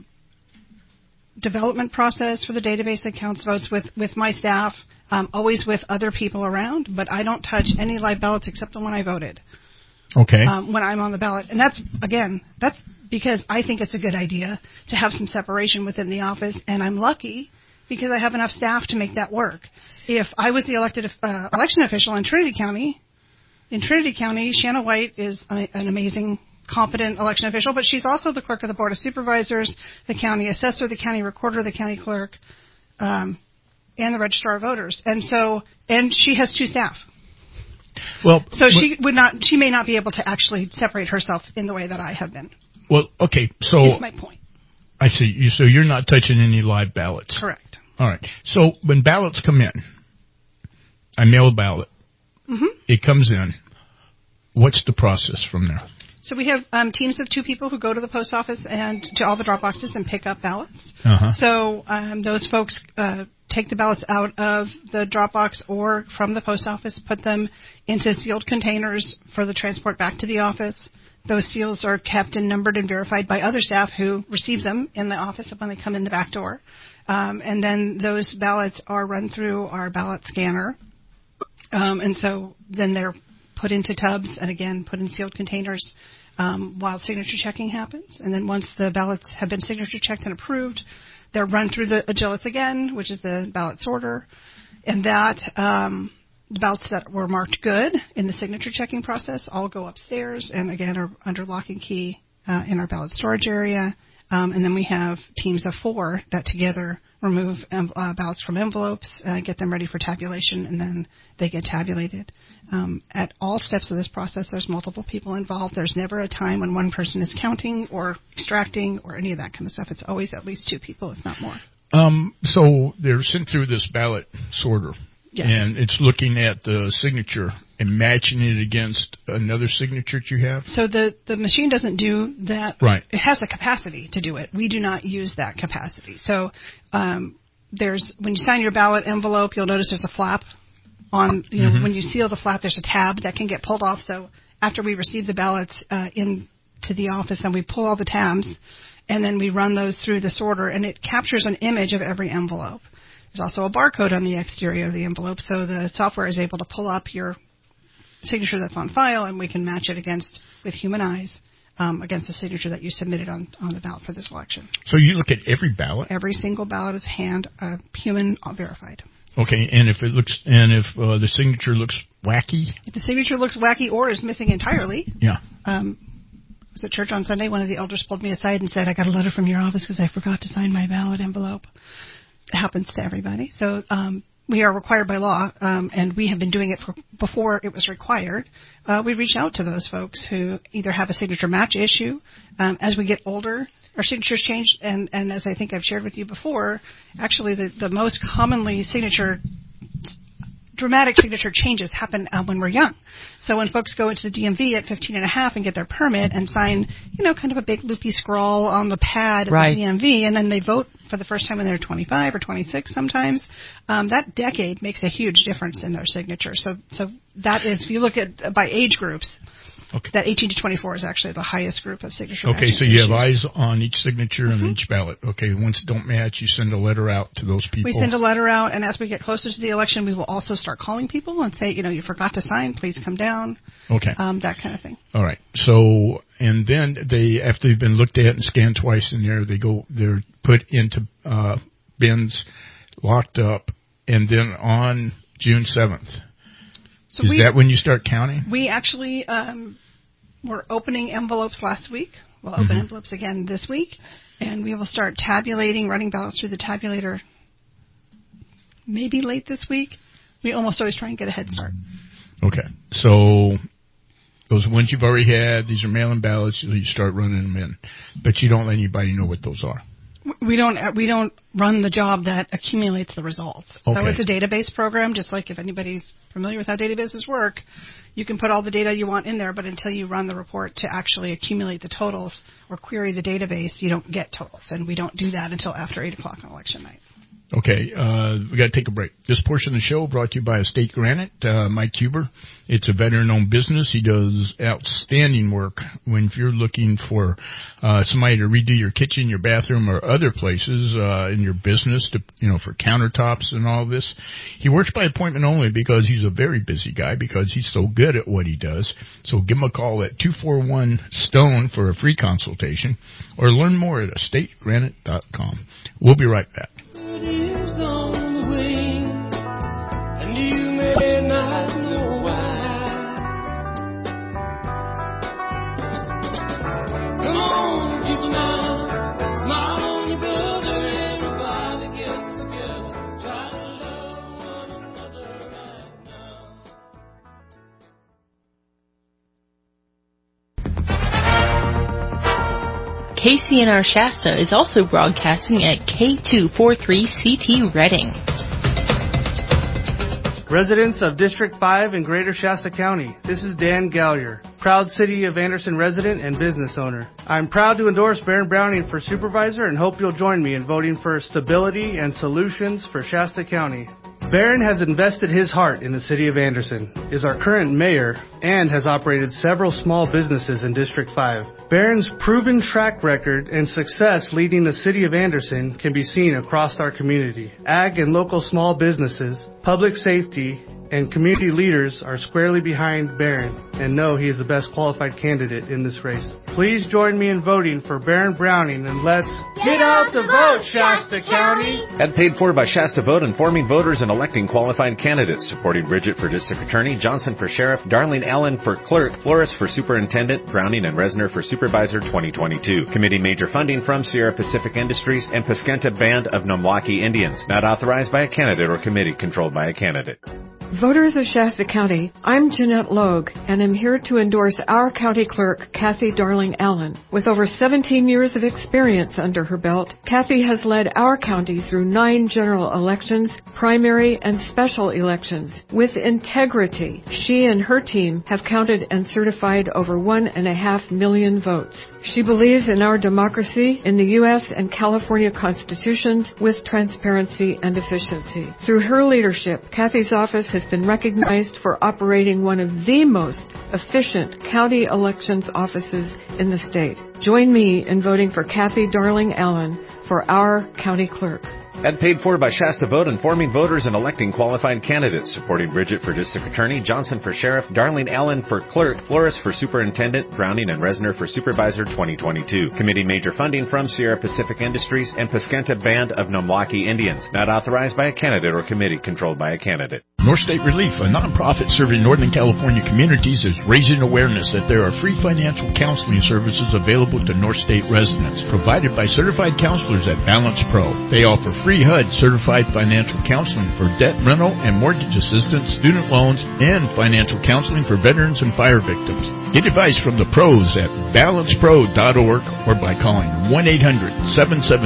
development process for the database that counts votes with my staff, always with other people around, but I don't touch any live ballots except the one I voted. Okay. When I'm on the ballot. And that's because I think it's a good idea to have some separation within the office, and I'm lucky because I have enough staff to make that work. If I was the elected election official in Trinity County, Shanna White is an amazing, competent election official, but she's also the clerk of the Board of Supervisors, the county assessor, the county recorder, the county clerk, and the registrar of voters. And she has two staff. Well, so she may not be able to actually separate herself in the way that I have been. Well, okay, so that's my point. I see. So you're not touching any live ballots. Correct. All right. So when ballots come in, I mail a ballot. Mm-hmm. It comes in. What's the process from there? So we have teams of 2 people who go to the post office and to all the drop boxes and pick up ballots. Uh-huh. So those folks take the ballots out of the drop box or from the post office, put them into sealed containers for the transport back to the office. Those seals are kept and numbered and verified by other staff who receive them in the office when they come in the back door. And then those ballots are run through our ballot scanner. And so then they're put into tubs and, again, put in sealed containers while signature checking happens. And then once the ballots have been signature checked and approved, they're run through the Agilith again, which is the ballot sorter. And that the ballots that were marked good in the signature checking process all go upstairs and, again, are under lock and key in our ballot storage area. And then we have teams of 4 that together remove ballots from envelopes, get them ready for tabulation, and then they get tabulated. At all steps of this process, there's multiple people involved. There's never a time when one person is counting or extracting or any of that kind of stuff. It's always at least 2 people, if not more. So they're sent through this ballot sorter. Yes. And it's looking at the signature and matching it against another signature that you have? So the machine doesn't do that. Right. It has the capacity to do it. We do not use that capacity. So when you sign your ballot envelope, you'll notice there's a flap on, when you seal the flap, there's a tab that can get pulled off. So after we receive the ballots into the office, and we pull all the tabs, and then we run those through the sorter, and it captures an image of every envelope. There's also a barcode on the exterior of the envelope, so the software is able to pull up your signature that's on file, and we can match it with human eyes against the signature that you submitted on the ballot for this election. So you look at every ballot? Every single ballot is human verified. Okay, and if the signature looks wacky? If the signature looks wacky or is missing entirely. Yeah. I was at church on Sunday. One of the elders pulled me aside and said, I got a letter from your office because I forgot to sign my ballot envelope. It happens to everybody. So we are required by law, and we have been doing it before it was required. We reach out to those folks who either have a signature match issue. As we get older, our signatures change, and as I think I've shared with you before, actually the most commonly signature dramatic signature changes happen when we're young. So when folks go into the DMV at 15 and a half and get their permit and sign, kind of a big loopy scrawl on the pad at the DMV, and then they vote for the first time when they're 25 or 26 sometimes, that decade makes a huge difference in their signature. So that is, if you look at by age groups, that 18 to 24 is actually the highest group of signature matching so you issues. have eyes on each signature and each ballot. Okay, once it don't match, you send a letter out to those people. We send a letter out, and as we get closer to the election, we will also start calling people and say, you forgot to sign, please come down. Okay. That kind of thing. All right. So, and then after they've been looked at and scanned twice in there, they're put into bins, locked up, and then on June 7th. So is that when you start counting? We actually were opening envelopes last week. We'll open envelopes again this week, and we will start tabulating, running ballots through the tabulator maybe late this week. We almost always try and get a head start. Okay. So those ones you've already had, these are mail-in ballots, you start running them in. But you don't let anybody know what those are. We don't run the job that accumulates the results. Okay. So it's a database program, just like if anybody's familiar with how databases work, you can put all the data you want in there, but until you run the report to actually accumulate the totals or query the database, you don't get totals. And we don't do that until after 8 o'clock on election night. Okay, we got to take a break. This portion of the show brought to you by Estate Granite, Mike Huber. It's a veteran-owned business. He does outstanding work if you're looking for somebody to redo your kitchen, your bathroom, or other places in your business, for countertops and all this. He works by appointment only because he's a very busy guy, because he's so good at what he does. So give him a call at 241-STONE for a free consultation, or learn more at estategranite.com. We'll be right back. Is on the way, and you may not know why. Come on, people now, smile on your brother, everybody get together, try to love one another right now. KCNR Shasta is also broadcasting at K243CT Reading. Residents of District 5 in Greater Shasta County, this is Dan Gallier, proud City of Anderson resident and business owner. I'm proud to endorse Baron Browning for supervisor and hope you'll join me in voting for stability and solutions for Shasta County. Barron has invested his heart in the City of Anderson, is our current mayor, and has operated several small businesses in District 5. Barron's proven track record and success leading the City of Anderson can be seen across our community. Ag and local small businesses, public safety, and community leaders are squarely behind Barron and know he is the best qualified candidate in this race. Please join me in voting for Baron Browning, and let's get out the vote, Shasta County! And paid for by Shasta Vote, informing voters and electing qualified candidates. Supporting Bridget for District Attorney, Johnson for Sheriff, Darlene Allen for Clerk, Flores for Superintendent, Browning and Resner for Supervisor 2022. Committee major funding from Sierra Pacific Industries and Pescenta Band of Nomlaki Indians. Not authorized by a candidate or committee controlled by a candidate. Voters of Shasta County, I'm Jeanette Logue, and I'm here to endorse our county clerk, Kathy Darling Allen. With over 17 years of experience under her belt, Kathy has led our county through 9 general elections, primary and special elections. With integrity, she and her team have counted and certified over 1.5 million votes. She believes in our democracy, in the U.S. and California constitutions, with transparency and efficiency. Through her leadership, Kathy's office has been recognized for operating one of the most efficient county elections offices in the state. Join me in voting for Kathy Darling Allen for our county clerk. And paid for by Shasta Vote, informing voters and electing qualified candidates. Supporting Bridget for District Attorney, Johnson for Sheriff, Darlene Allen for Clerk, Flores for Superintendent, Browning and Resner for Supervisor 2022. Committee major funding from Sierra Pacific Industries and Pescenta Band of Nomlaki Indians. Not authorized by a candidate or committee controlled by a candidate. North State Relief, a nonprofit serving Northern California communities, is raising awareness that there are free financial counseling services available to North State residents, provided by certified counselors at Balance Pro. They offer free HUD certified financial counseling for debt, rental, and mortgage assistance, student loans, and financial counseling for veterans and fire victims. Get advice from the pros at balancepro.org or by calling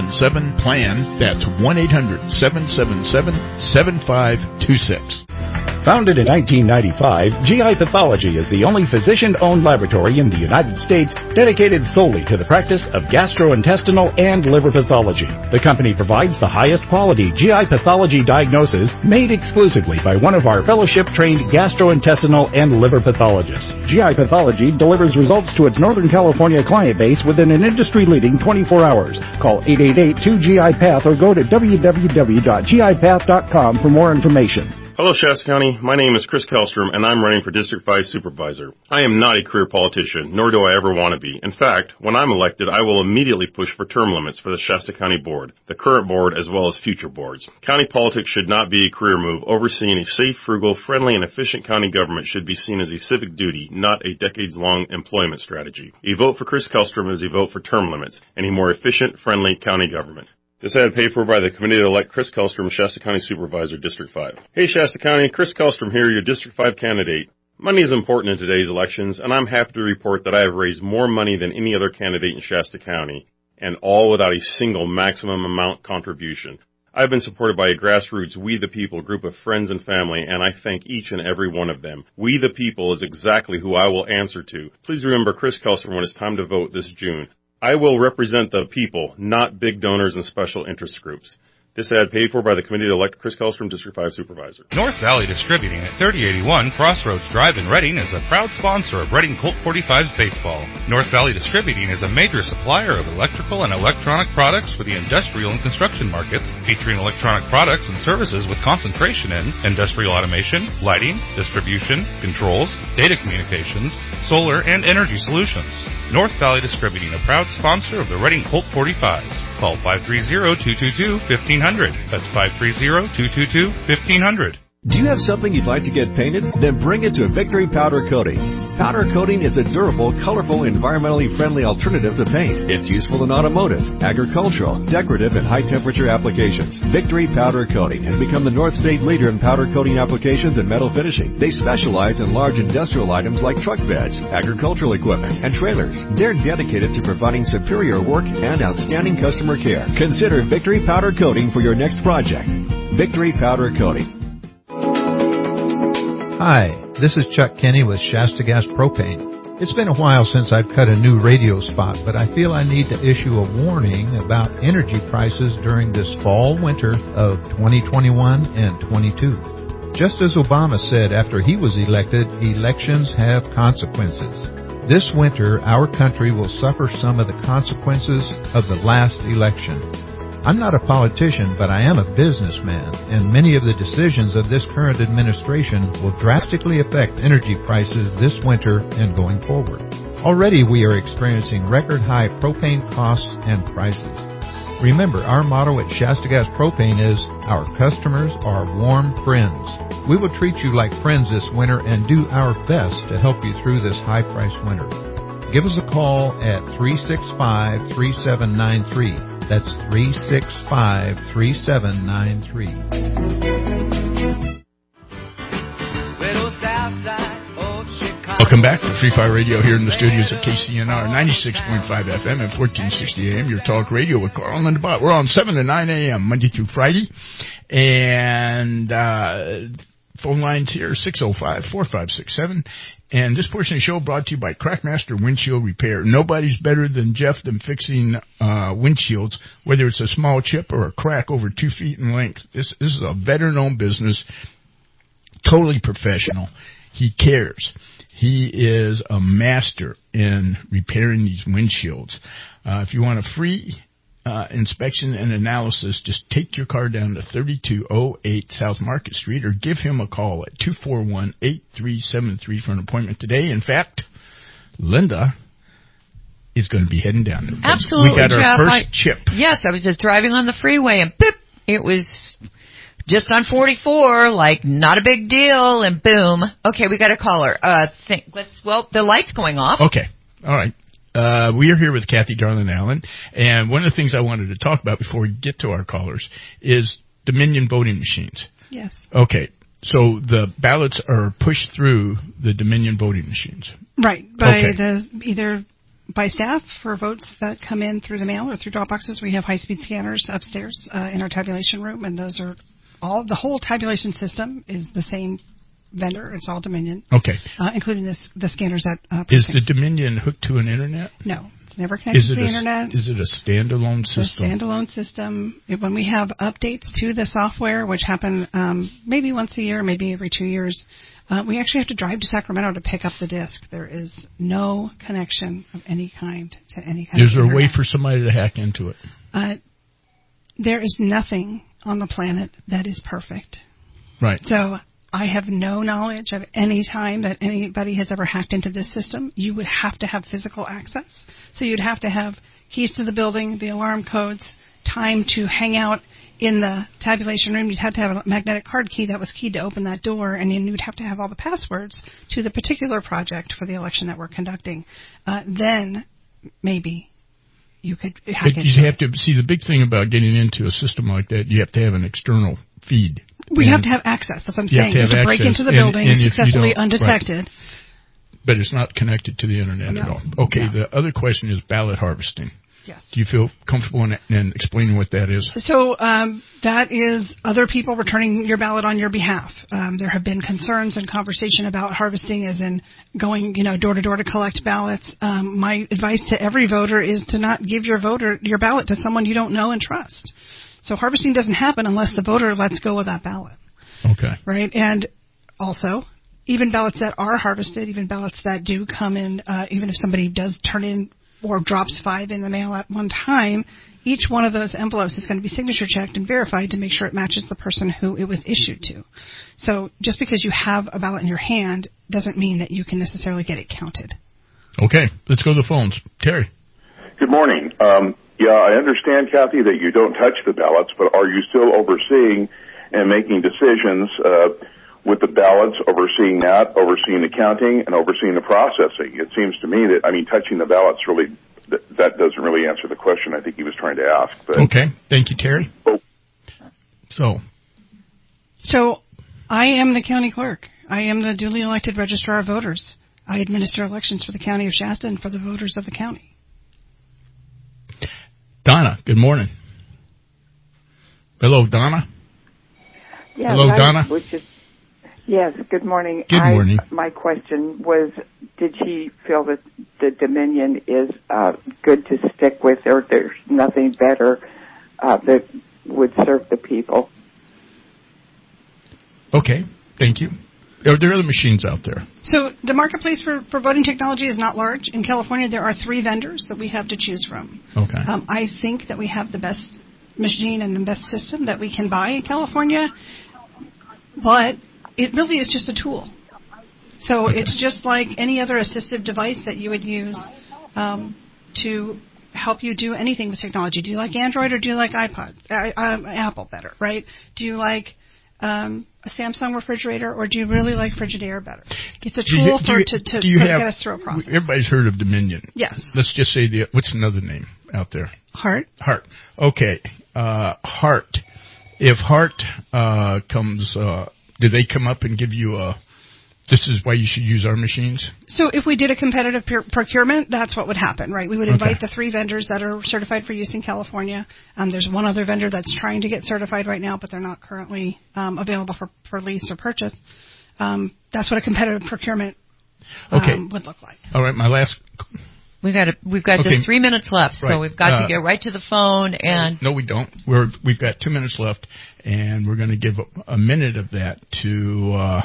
1-800-777-PLAN. That's 1-800-777-7526. Founded in 1995, GI Pathology is the only physician-owned laboratory in the United States dedicated solely to the practice of gastrointestinal and liver pathology. The company provides the highest quality GI pathology diagnosis made exclusively by one of our fellowship-trained gastrointestinal and liver pathologists. GI Pathology delivers results to its Northern California client base within an industry-leading 24 hours. Call 888-2GI-PATH or go to www.gipath.com for more information. Hello, Shasta County. My name is Chris Kellstrom, and I'm running for District 5 Supervisor. I am not a career politician, nor do I ever want to be. In fact, when I'm elected, I will immediately push for term limits for the Shasta County Board, the current board, as well as future boards. County politics should not be a career move. Overseeing a safe, frugal, friendly, and efficient county government should be seen as a civic duty, not a decades-long employment strategy. A vote for Chris Kellstrom is a vote for term limits and a more efficient, friendly county government. This ad paid for by the committee to elect Chris Kellstrom, Shasta County Supervisor, District 5. Hey, Shasta County, Chris Kellstrom here, your District 5 candidate. Money is important in today's elections, and I'm happy to report that I have raised more money than any other candidate in Shasta County, and all without a single maximum amount contribution. I've been supported by a grassroots We the People group of friends and family, and I thank each and every one of them. We the People is exactly who I will answer to. Please remember Chris Kellstrom when it's time to vote this June. I will represent the people, not big donors and special interest groups. This ad paid for by the committee to elect Chris Kellstrom, District 5 Supervisor. North Valley Distributing at 3081 Crossroads Drive in Reading is a proud sponsor of Reading Colt 45's baseball. North Valley Distributing is a major supplier of electrical and electronic products for the industrial and construction markets, featuring electronic products and services with concentration in industrial automation, lighting, distribution, controls, data communications, solar, and energy solutions. North Valley Distributing, a proud sponsor of the Reading Colt 45s. Call 530-222-1500. That's 530-222-1500. Do you have something you'd like to get painted? Then bring it to Victory Powder Coating. Powder coating is a durable, colorful, environmentally friendly alternative to paint. It's useful in automotive, agricultural, decorative, and high-temperature applications. Victory Powder Coating has become the North State leader in powder coating applications and metal finishing. They specialize in large industrial items like truck beds, agricultural equipment, and trailers. They're dedicated to providing superior work and outstanding customer care. Consider Victory Powder Coating for your next project. Victory Powder Coating. Hi, this is Chuck Kenny with Shasta Gas Propane. It's been a while since I've cut a new radio spot, but I feel I need to issue a warning about energy prices during this fall-winter of 2021 and 22. Just as Obama said after he was elected, elections have consequences. This winter, our country will suffer some of the consequences of the last election. I'm not a politician, but I am a businessman, and many of the decisions of this current administration will drastically affect energy prices this winter and going forward. Already we are experiencing record-high propane costs and prices. Remember, our motto at Shasta Gas Propane is, our customers are warm friends. We will treat you like friends this winter and do our best to help you through this high-priced winter. Give us a call at 365-3793. That's 365-3793. Welcome back to Free Fire Radio here in the studios of KCNR 96.5 FM and 1460 AM. Your talk radio with Carl and the Bot. We're on 7 to 9 a.m. Monday through Friday. And phone lines here 605-4567. And this portion of the show brought to you by Crackmaster Windshield Repair. Nobody's better than Jeff than fixing windshields, whether it's a small chip or a crack over 2 feet in length. This is a veteran-owned business, totally professional. He cares. He is a master in repairing these windshields. If you want a free inspection and analysis, just take your car down to 3208 South Market Street or give him a call at 241-8373 for an appointment today. In fact, Linda is going to be heading down there. Absolutely, We got our Jeff, first chip. Yes, I was just driving on the freeway and boop, it was just on 44, like not a big deal, and boom. Okay, we got a caller. The light's going off. Okay, all right. We are here with Kathy Darling Allen, and one of the things I wanted to talk about before we get to our callers is Dominion voting machines. Yes. Okay, so the ballots are pushed through the Dominion voting machines. Right, either by staff for votes that come in through the mail or through drop boxes. We have high-speed scanners upstairs in our tabulation room, and those are all. The whole tabulation system is the same vendor. It's all Dominion. Okay. Including the scanners at Is the Dominion hooked to an internet? No. It's never connected to the internet. Is it a standalone system? It's a standalone system. When we have updates to the software, which happen maybe once a year, maybe every 2 years, we actually have to drive to Sacramento to pick up the disk. There is no connection of any kind to any kind of internet. Is there a way for somebody to hack into it? There is nothing on the planet that is perfect. Right. So I have no knowledge of any time that anybody has ever hacked into this system. You would have to have physical access. So you'd have to have keys to the building, the alarm codes, time to hang out in the tabulation room. You'd have to have a magnetic card key that was keyed to open that door, and then you'd have to have all the passwords to the particular project for the election that we're conducting. Then maybe you could hack into it. You have to see, the big thing about getting into a system like that, you have to have an external feed. We have to have access. That's what I'm saying. You have to break into the building successfully undetected. Right. But it's not connected to the internet at all. Okay, the other question is ballot harvesting. Yes. Do you feel comfortable in explaining what that is? So that is other people returning your ballot on your behalf. There have been concerns and conversation about harvesting, as in going, door to door to collect ballots. My advice to every voter is to not give your ballot to someone you don't know and trust. So harvesting doesn't happen unless the voter lets go of that ballot. Okay. Right? And also, even ballots that are harvested, even ballots that do come in, even if somebody does turn in or drops 5 in the mail at one time, each one of those envelopes is going to be signature checked and verified to make sure it matches the person who it was issued to. So just because you have a ballot in your hand doesn't mean that you can necessarily get it counted. Okay. Let's go to the phones. Terry. Good morning. Yeah, I understand, Kathy, that you don't touch the ballots, but are you still overseeing and making decisions with the ballots, overseeing the counting, and overseeing the processing? It seems to me that, touching the ballots really, that doesn't really answer the question I think he was trying to ask. But. Okay. Thank you, Terry. So I am the county clerk. I am the duly elected registrar of voters. I administer elections for the county of Shasta and for the voters of the county. Donna, good morning. Hello, Donna. Yes, hello, Donna. Yes, good morning. Good morning. My question was, did she feel that the Dominion is good to stick with, or there's nothing better that would serve the people? Okay, thank you. Are there other machines out there? So the marketplace for voting technology is not large. In California, there are 3 vendors that we have to choose from. Okay. I think that we have the best machine and the best system that we can buy in California, but it really is just a tool. So it's just like any other assistive device that you would use to help you do anything with technology. Do you like Android or do you like Apple better, right? Do you like a Samsung refrigerator, or do you really like Frigidaire better? It's a tool to get us through a process. Everybody's heard of Dominion. Yes. Let's just say, what's another name out there? Heart. Okay. Heart. If Heart comes, do they come up and give you this is why you should use our machines? So if we did a competitive procurement, that's what would happen, right? We would invite the 3 vendors that are certified for use in California. There's one other vendor that's trying to get certified right now, but they're not currently available for lease or purchase. That's what a competitive procurement would look like. All right, my last... We've got just 3 minutes left, so we've got to get right to the phone. And no, we don't. We've got 2 minutes left, and we're going to give a minute of that to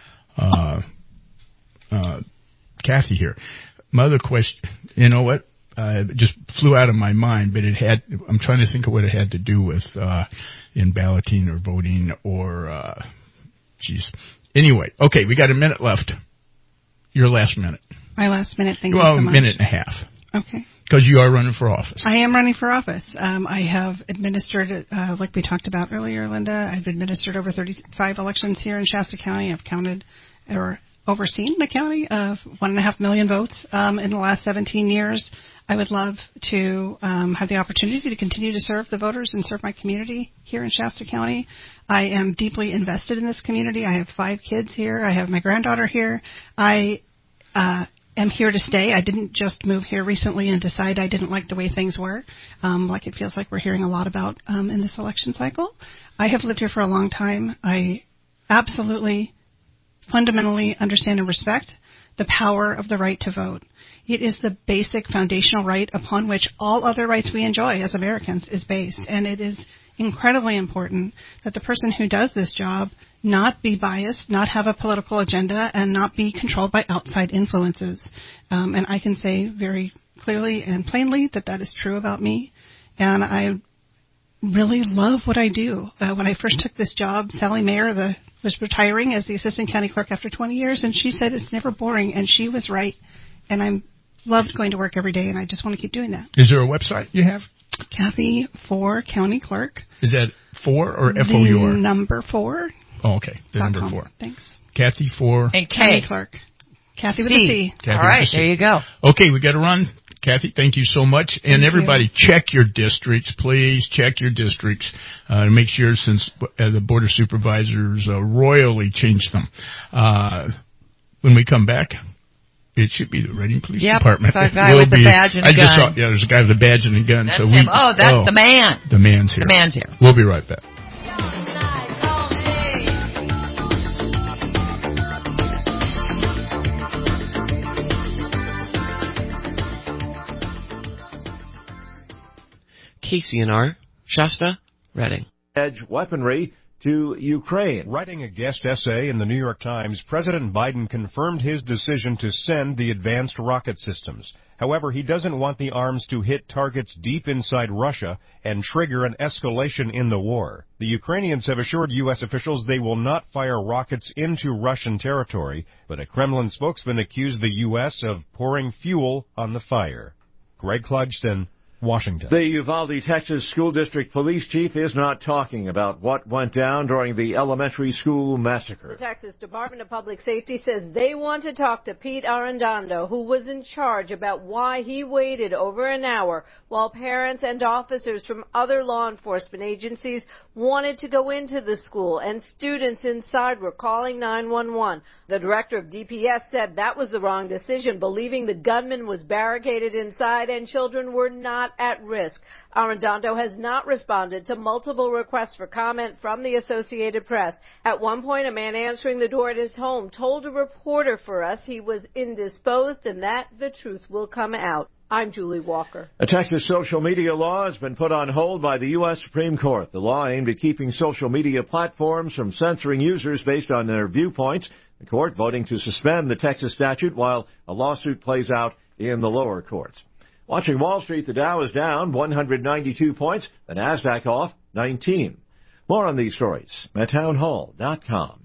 Kathy here. My other question, you know what? It just flew out of my mind, but I'm trying to think of what it had to do with in balloting or voting or Anyway, okay, we got a minute left. Your last minute. My last minute, thank you so much. Well, a minute and a half. Okay. Because you are running for office. I am running for office. I have administered, like we talked about earlier, Linda, I've administered over 35 elections here in Shasta County. I've counted or overseen the county of 1.5 million votes in the last 17 years. I would love to have the opportunity to continue to serve the voters and serve my community here in Shasta County. I am deeply invested in this community. I have 5 kids here. I have my granddaughter here. I am here to stay. I didn't just move here recently and decide I didn't like the way things were, like it feels like we're hearing a lot about in this election cycle. I have lived here for a long time. I absolutely fundamentally understand and respect the power of the right to vote. It is the basic foundational right upon which all other rights we enjoy as Americans is based. And it is incredibly important that the person who does this job not be biased, not have a political agenda, and not be controlled by outside influences. And I can say very clearly and plainly that that is true about me. And I really love what I do. When I first took this job, Sally Mayer was retiring as the assistant county clerk after 20 years, and she said it's never boring, and she was right. And I loved going to work every day, and I just want to keep doing that. Is there a website you have? Kathy for County Clerk. Is that 4 or F-O-U-R? The number 4. Oh, okay. The number .com. 4. Thanks. Kathy for... And K. County Clerk. Kathy with a C. Kathy All right, with a C. there you go. Okay, we got to run. Kathy, thank you so much. And everybody, check your districts, please. Check your districts. Make sure, since the Board of Supervisors royally changed them. When we come back, it should be the Reading Police Department. Yep, guy with the badge and gun. Just saw, there's a guy with a badge and a gun. That's him. That's the man. The man's here. The man's here. We'll be right back. KCNR, Shasta, Reading. Edge weaponry to Ukraine. Writing a guest essay in the New York Times, President Biden confirmed his decision to send the advanced rocket systems. However, he doesn't want the arms to hit targets deep inside Russia and trigger an escalation in the war. The Ukrainians have assured U.S. officials they will not fire rockets into Russian territory, but a Kremlin spokesman accused the U.S. of pouring fuel on the fire. Greg Clugston, Washington. The Uvalde, Texas School District Police Chief is not talking about what went down during the elementary school massacre. The Texas Department of Public Safety says they want to talk to Pete Arredondo, who was in charge, about why he waited over an hour while parents and officers from other law enforcement agencies wanted to go into the school and students inside were calling 911. The director of DPS said that was the wrong decision, believing the gunman was barricaded inside and children were not at risk. Arredondo has not responded to multiple requests for comment from the Associated Press. At one point, a man answering the door at his home told a reporter for us he was indisposed and that the truth will come out. I'm Julie Walker. A Texas social media law has been put on hold by the U.S. Supreme Court. The law aimed at keeping social media platforms from censoring users based on their viewpoints. The court voting to suspend the Texas statute while a lawsuit plays out in the lower courts. Watching Wall Street, the Dow is down 192 points, the Nasdaq off 19. More on these stories at townhall.com.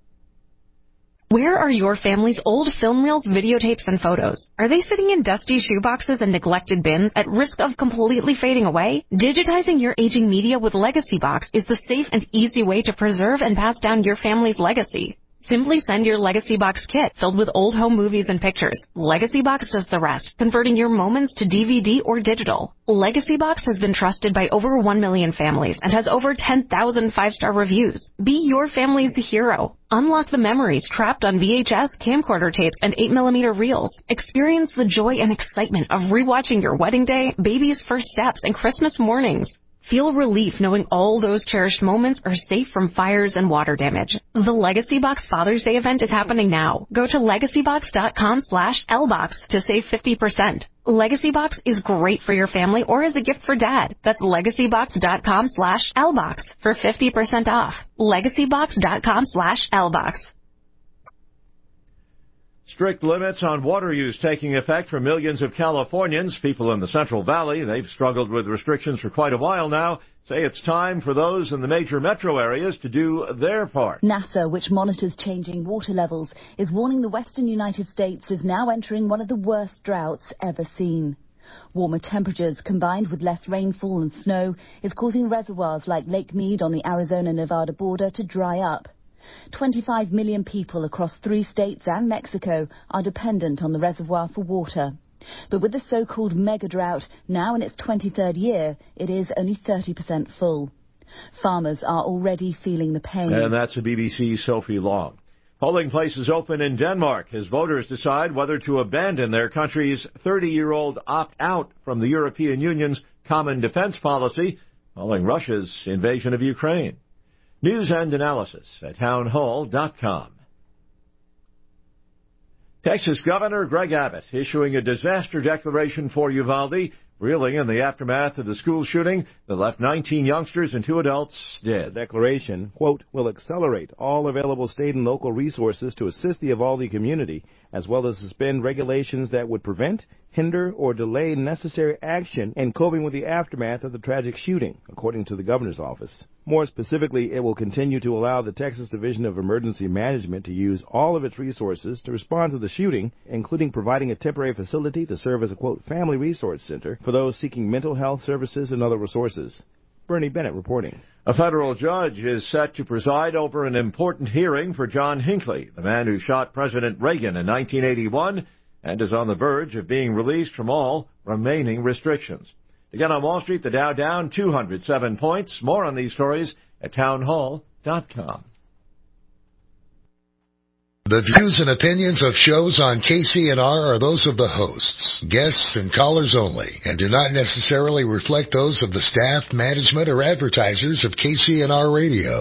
Where are your family's old film reels, videotapes, and photos? Are they sitting in dusty shoeboxes and neglected bins at risk of completely fading away? Digitizing your aging media with LegacyBox is the safe and easy way to preserve and pass down your family's legacy. Simply send your LegacyBox kit filled with old home movies and pictures. LegacyBox does the rest, converting your moments to DVD or digital. LegacyBox has been trusted by over 1 million families and has over 10,000 five-star reviews. Be your family's hero. Unlock the memories trapped on VHS, camcorder tapes, and 8mm reels. Experience the joy and excitement of rewatching your wedding day, baby's first steps, and Christmas mornings. Feel relief knowing all those cherished moments are safe from fires and water damage. The LegacyBox Father's Day event is happening now. Go to legacybox.com/LBox to save 50%. LegacyBox is great for your family or as a gift for dad. That's legacybox.com/LBox for 50% off. legacybox.com/LBox. Strict limits on water use taking effect for millions of Californians. People in the Central Valley, they've struggled with restrictions for quite a while now, say it's time for those in the major metro areas to do their part. NASA, which monitors changing water levels, is warning the western United States is now entering one of the worst droughts ever seen. Warmer temperatures combined with less rainfall and snow is causing reservoirs like Lake Mead on the Arizona-Nevada border to dry up. 25 million people across 3 states and Mexico are dependent on the reservoir for water. But with the so-called mega drought now in its 23rd year, it is only 30% full. Farmers are already feeling the pain. And that's the BBC's Sophie Long. Polling places open in Denmark as voters decide whether to abandon their country's 30-year-old opt-out from the European Union's common defense policy following Russia's invasion of Ukraine. News and analysis at townhall.com. Texas Governor Greg Abbott issuing a disaster declaration for Uvalde, reeling in the aftermath of the school shooting that left 19 youngsters and 2 adults dead. The declaration, quote, will accelerate all available state and local resources to assist the Uvalde community, as well as suspend regulations that would prevent, hinder, or delay necessary action in coping with the aftermath of the tragic shooting, according to the governor's office. More specifically, it will continue to allow the Texas Division of Emergency Management to use all of its resources to respond to the shooting, including providing a temporary facility to serve as a, quote, family resource center for those seeking mental health services and other resources. Bernie Bennett reporting. A federal judge is set to preside over an important hearing for John Hinckley, the man who shot President Reagan in 1981 and is on the verge of being released from all remaining restrictions. Again on Wall Street, the Dow down 207 points. More on these stories at townhall.com. The views and opinions of shows on KCNR are those of the hosts, guests, and callers only, and do not necessarily reflect those of the staff, management, or advertisers of KCNR Radio.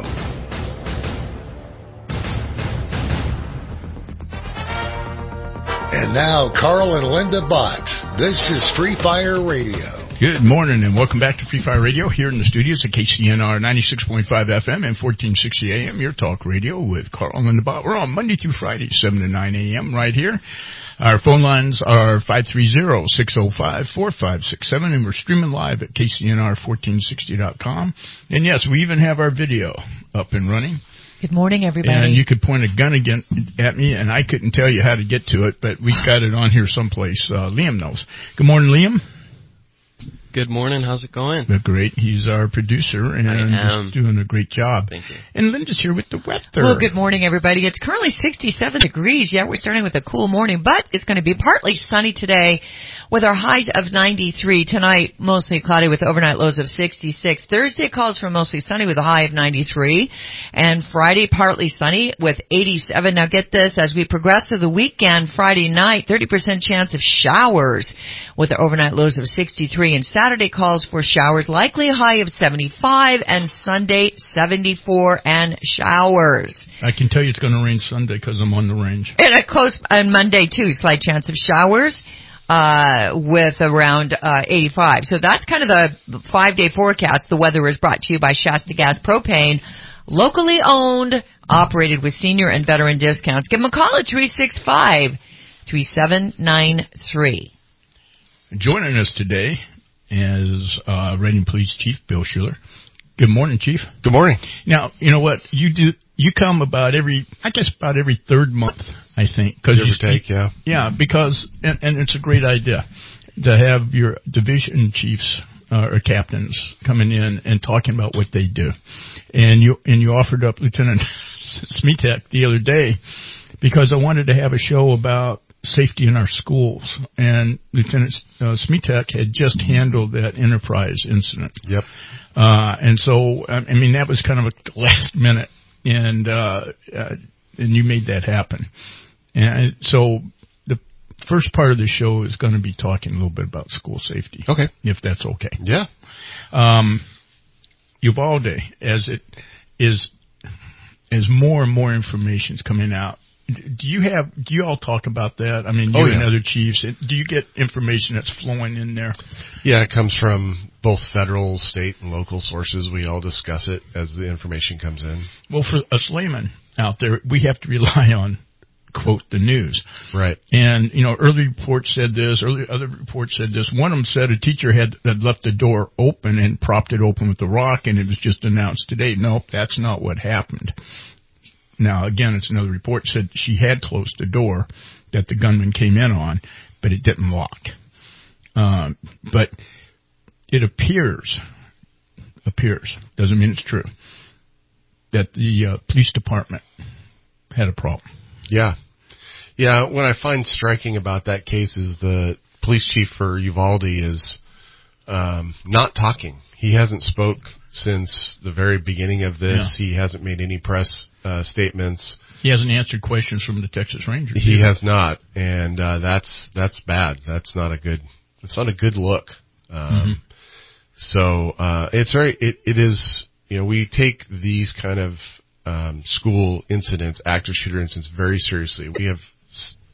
And now, Carl and Linda Bott. This is Free Fire Radio. Good morning and welcome back to Free Fire Radio here in the studios at KCNR 96.5 FM and 1460 AM, your talk radio with Carl and Linda Bott. We're on Monday through Friday, 7 to 9 AM right here. Our phone lines are 530-605-4567 and we're streaming live at KCNR1460.com. And yes, we even have our video up and running. Good morning, everybody. And you could point a gun again at me and I couldn't tell you how to get to it, but we've got it on here someplace. Liam knows. Good morning, Liam. Good morning. How's it going? Great. He's our producer and he's doing a great job. Thank you. And Linda's here with the weather. Well, good morning, everybody. It's currently 67 degrees. Yeah, we're starting with a cool morning, but it's going to be partly sunny today with our highs of 93. Tonight, mostly cloudy with overnight lows of 66. Thursday calls for mostly sunny with a high of 93. And Friday, partly sunny with 87. Now get this, as we progress through the weekend, Friday night, 30% chance of showers with the overnight lows of 63. And Saturday calls for showers, likely a high of 75. And Sunday, 74 and showers. I can tell you it's going to rain Sunday because I'm on the range. And close on Monday, too, slight chance of showers. With around 85. So that's kind of the 5-day forecast. The weather is brought to you by Shasta Gas Propane, locally owned, operated with senior and veteran discounts. Give them a call at 365-3793. Joining us today is Reading Police Chief Bill Schuler. Good morning, Chief. Good morning. Now, you know what? You come about every third month, I think. Give or take, yeah. Yeah, because, and it's a great idea to have your division chiefs or captains coming in and talking about what they do. And you offered up Lieutenant Smetak the other day because I wanted to have a show about safety in our schools. And Lieutenant Smetak had just handled that Enterprise incident. Yep. And so, I mean, that was kind of a last minute. And you made that happen. And so the first part of the show is going to be talking a little bit about school safety. Okay. If that's okay. Yeah. Uvalde, as more and more information is coming out, do you all talk about that? I mean, you and other chiefs, do you get information that's flowing in there? Yeah, it comes from both federal, state, and local sources. We all discuss it as the information comes in. Well, for us laymen out there, we have to rely on, quote, the news. Right. And, early reports said this, other reports said this. One of them said a teacher had left the door open and propped it open with a rock, and it was just announced today. Nope, that's not what happened. Now, again, it's another report said she had closed the door that the gunman came in on, but it didn't lock. But it appears, doesn't mean it's true, that the police department had a problem. Yeah. Yeah, what I find striking about that case is the police chief for Uvalde is not talking. He hasn't spoke since the very beginning of this. Yeah. He hasn't made any press statements. He hasn't answered questions from the Texas Rangers. He has not, and that's bad. It's not a good look. So it is. We take these kind of school incidents, active shooter incidents, very seriously. We have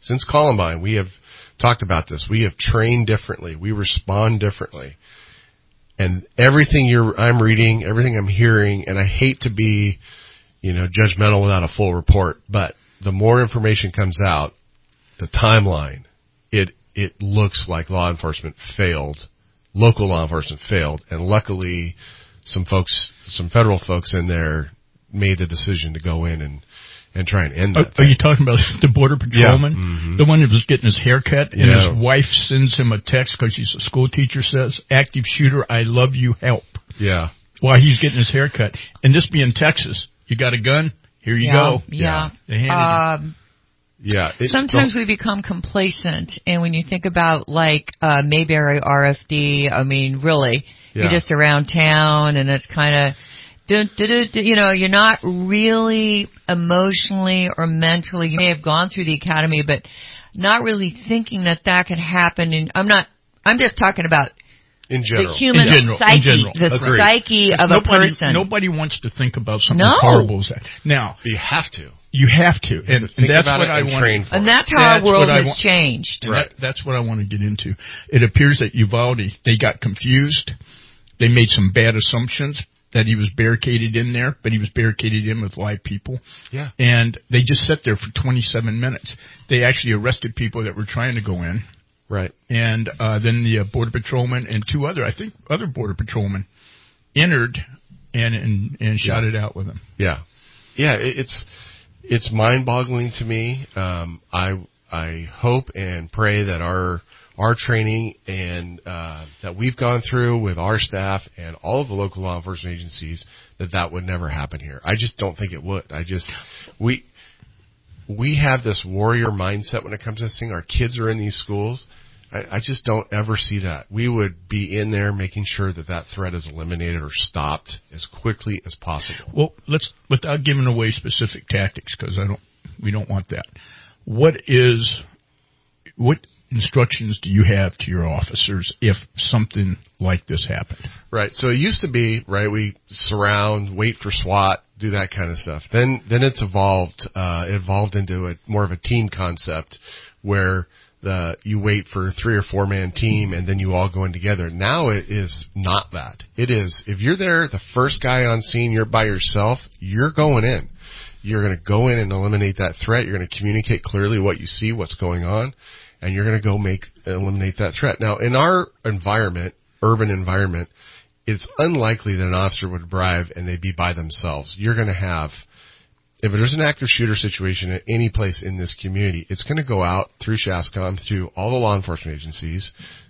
Since Columbine, we have talked about this. We have trained differently. We respond differently. And everything I'm reading, everything I'm hearing, and I hate to be, judgmental without a full report, but the more information comes out, the timeline, it looks like law enforcement failed. Local law enforcement failed. And luckily, some federal folks in there made the decision to go in and try and end that. Are you talking about the Border Patrolman? Yeah. Mm-hmm. The one that was getting his hair cut, and his wife sends him a text because she's a school teacher, says, "Active shooter, I love you, help." Yeah. While he's getting his hair cut. And this being Texas, you got a gun? Here you go. Yeah. They handed you. Yeah. Sometimes we become complacent, and when you think about Mayberry RFD, I mean, really, you're just around town, and it's kind of, you're not really emotionally or mentally. You may have gone through the academy, but not really thinking that could happen. And I'm just talking about in general. The human psyche, the psyche of a person. Nobody wants to think about something horrible as that. Now, you have to. You have to, and that's what I want. And that's how our world has changed. Right. That's what I want to get into. It appears that Uvalde, they got confused. They made some bad assumptions that he was barricaded in there, but he was barricaded in with live people. Yeah. And they just sat there for 27 minutes. They actually arrested people that were trying to go in. Right. And then the Border Patrolman and two other Border Patrolmen entered and shot it out with them. Yeah. Yeah, it's mind-boggling to me. I hope and pray that our training and that we've gone through with our staff and all of the local law enforcement agencies that would never happen here. I just don't think it would. We have this warrior mindset when it comes to this thing. Our kids are in these schools. I just don't ever see that. We would be in there making sure that threat is eliminated or stopped as quickly as possible. Well, without giving away specific tactics, because we don't want that. What instructions do you have to your officers if something like this happened? Right. So it used to be, right, we surround, wait for SWAT, do that kind of stuff. Then it's evolved into more of a team concept where you wait for a 3 or 4 man team and then you all go in together. Now it is not that. It is, if you're there, the first guy on scene, you're by yourself, you're going in. You're going to go in and eliminate that threat. You're going to communicate clearly what you see, what's going on, and you're going to go eliminate that threat. Now, in our environment, urban environment, it's unlikely that an officer would arrive and they'd be by themselves. You're going to have, if there's an active shooter situation at any place in this community, it's going to go out through SHASCOM, through all the law enforcement agencies.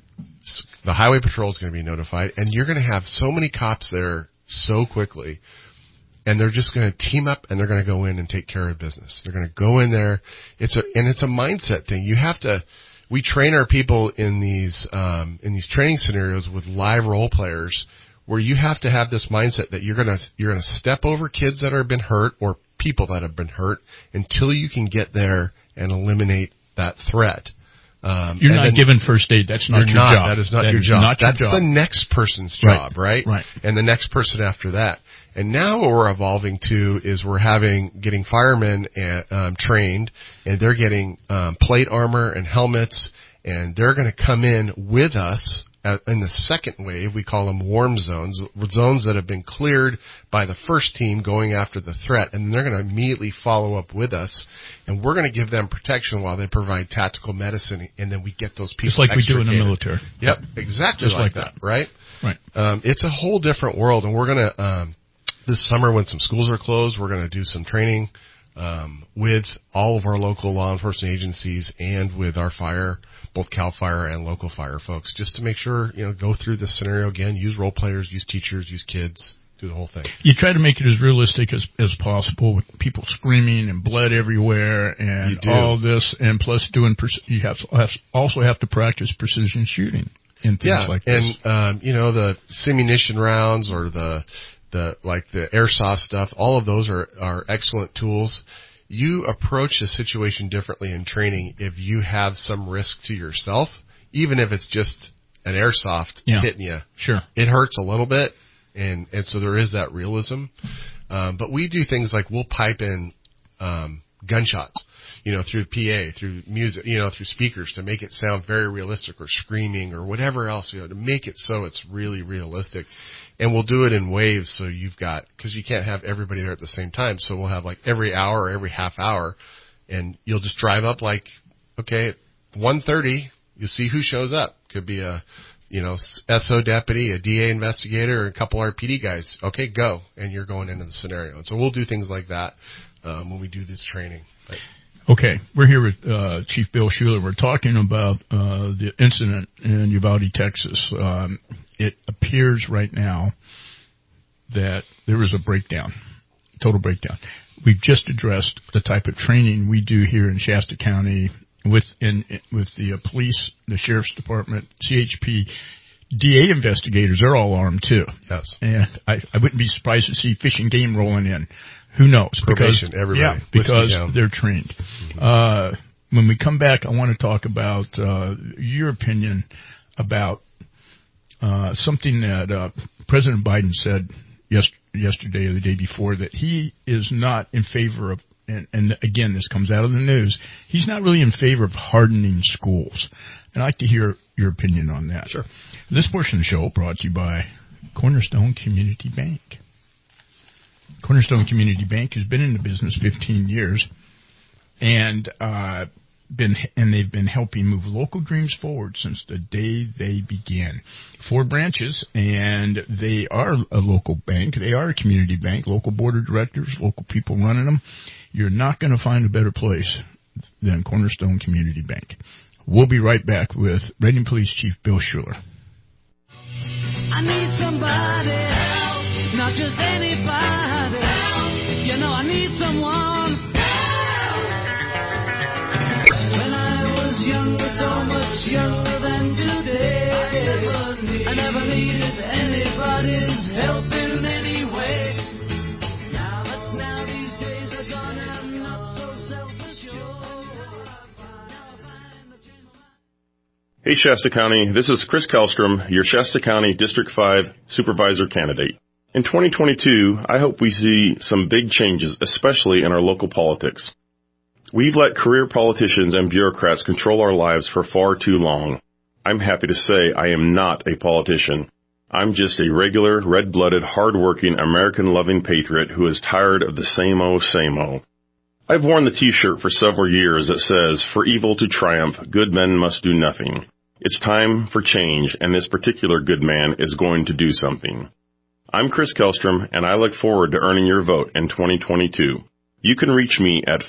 The highway patrol is going to be notified, and you're going to have so many cops there so quickly, and they're just going to team up and they're going to go in and take care of business. They're going to go in there. It's a mindset thing. We train our people in these training scenarios with live role players where you have to have this mindset that you're going to step over kids that have been hurt or people that have been hurt until you can get there and eliminate that threat. You're not given first aid. That's not your job. That is not your job. That's the next person's job, right? Right. And the next person after that. And now what we're evolving to is we're getting firemen trained, and they're getting plate armor and helmets, and they're going to come in with us in the second wave. We call them warm zones that have been cleared by the first team going after the threat, and they're going to immediately follow up with us, and we're going to give them protection while they provide tactical medicine, and then we get those people just like we do in the military. Yep, exactly just like that, right? Right. It's a whole different world, and we're going to this summer when some schools are closed, we're going to do some training with all of our local law enforcement agencies and with our fire, both CAL FIRE and local fire folks, just to make sure, go through this scenario again, use role players, use teachers, use kids, do the whole thing. You try to make it as realistic as possible with people screaming and blood everywhere and all this, and plus you also have to practice precision shooting and things like this. And, the simunition rounds or the airsoft stuff, all of those are excellent tools. You approach a situation differently in training if you have some risk to yourself, even if it's just an airsoft hitting you. Sure. It hurts a little bit, and so there is that realism. But we do things like we'll pipe in gunshots. through PA, through music, through speakers to make it sound very realistic, or screaming or whatever else, to make it so it's really realistic. And we'll do it in waves, so because you can't have everybody there at the same time, so we'll have like every hour or every half hour, and you'll just drive up like, okay, at 1:30, you'll see who shows up. Could be a, SO deputy, a DA investigator, or a couple RPD guys. Okay, go. And you're going into the scenario. And so we'll do things like that when we do this training. Okay, we're here with Chief Bill Schuler. We're talking about the incident in Uvalde, Texas. It appears right now that there was a breakdown, total breakdown. We've just addressed the type of training we do here in Shasta County with the police, the sheriff's department, CHP, DA investigators. They're all armed too. Yes, and I wouldn't be surprised to see Fish and Game rolling in. Who knows? Probation, everybody. Because they're trained. Mm-hmm. When we come back, I want to talk about your opinion about something that President Biden said yesterday or the day before, that he is not in favor of, and again, this comes out of the news, he's not really in favor of hardening schools. And I'd like to hear your opinion on that. Sure. This portion of the show brought to you by Cornerstone Community Bank. Cornerstone Community Bank has been in the business 15 years, and they've been helping move local dreams forward since the day they began. 4 branches, and they are a local bank. They are a community bank, local board of directors, local people running them. You're not going to find a better place than Cornerstone Community Bank. We'll be right back with Reading Police Chief Bill Schuler. I need somebody help, not just anybody help. I need someone help. When I was younger, so much younger than today, I never needed anybody's help in any way. Now these days are gone and I'm not so self-assured. Hey Shasta County, this is Chris Kellstrom, your Shasta County District 5 Supervisor candidate. In 2022, I hope we see some big changes, especially in our local politics. We've let career politicians and bureaucrats control our lives for far too long. I'm happy to say I am not a politician. I'm just a regular, red-blooded, hard-working, American-loving patriot who is tired of the same-o, same-o. I've worn the T-shirt for several years that says, "For evil to triumph, good men must do nothing." It's time for change, and this particular good man is going to do something. I'm Chris Kellstrom, and I look forward to earning your vote in 2022. You can reach me at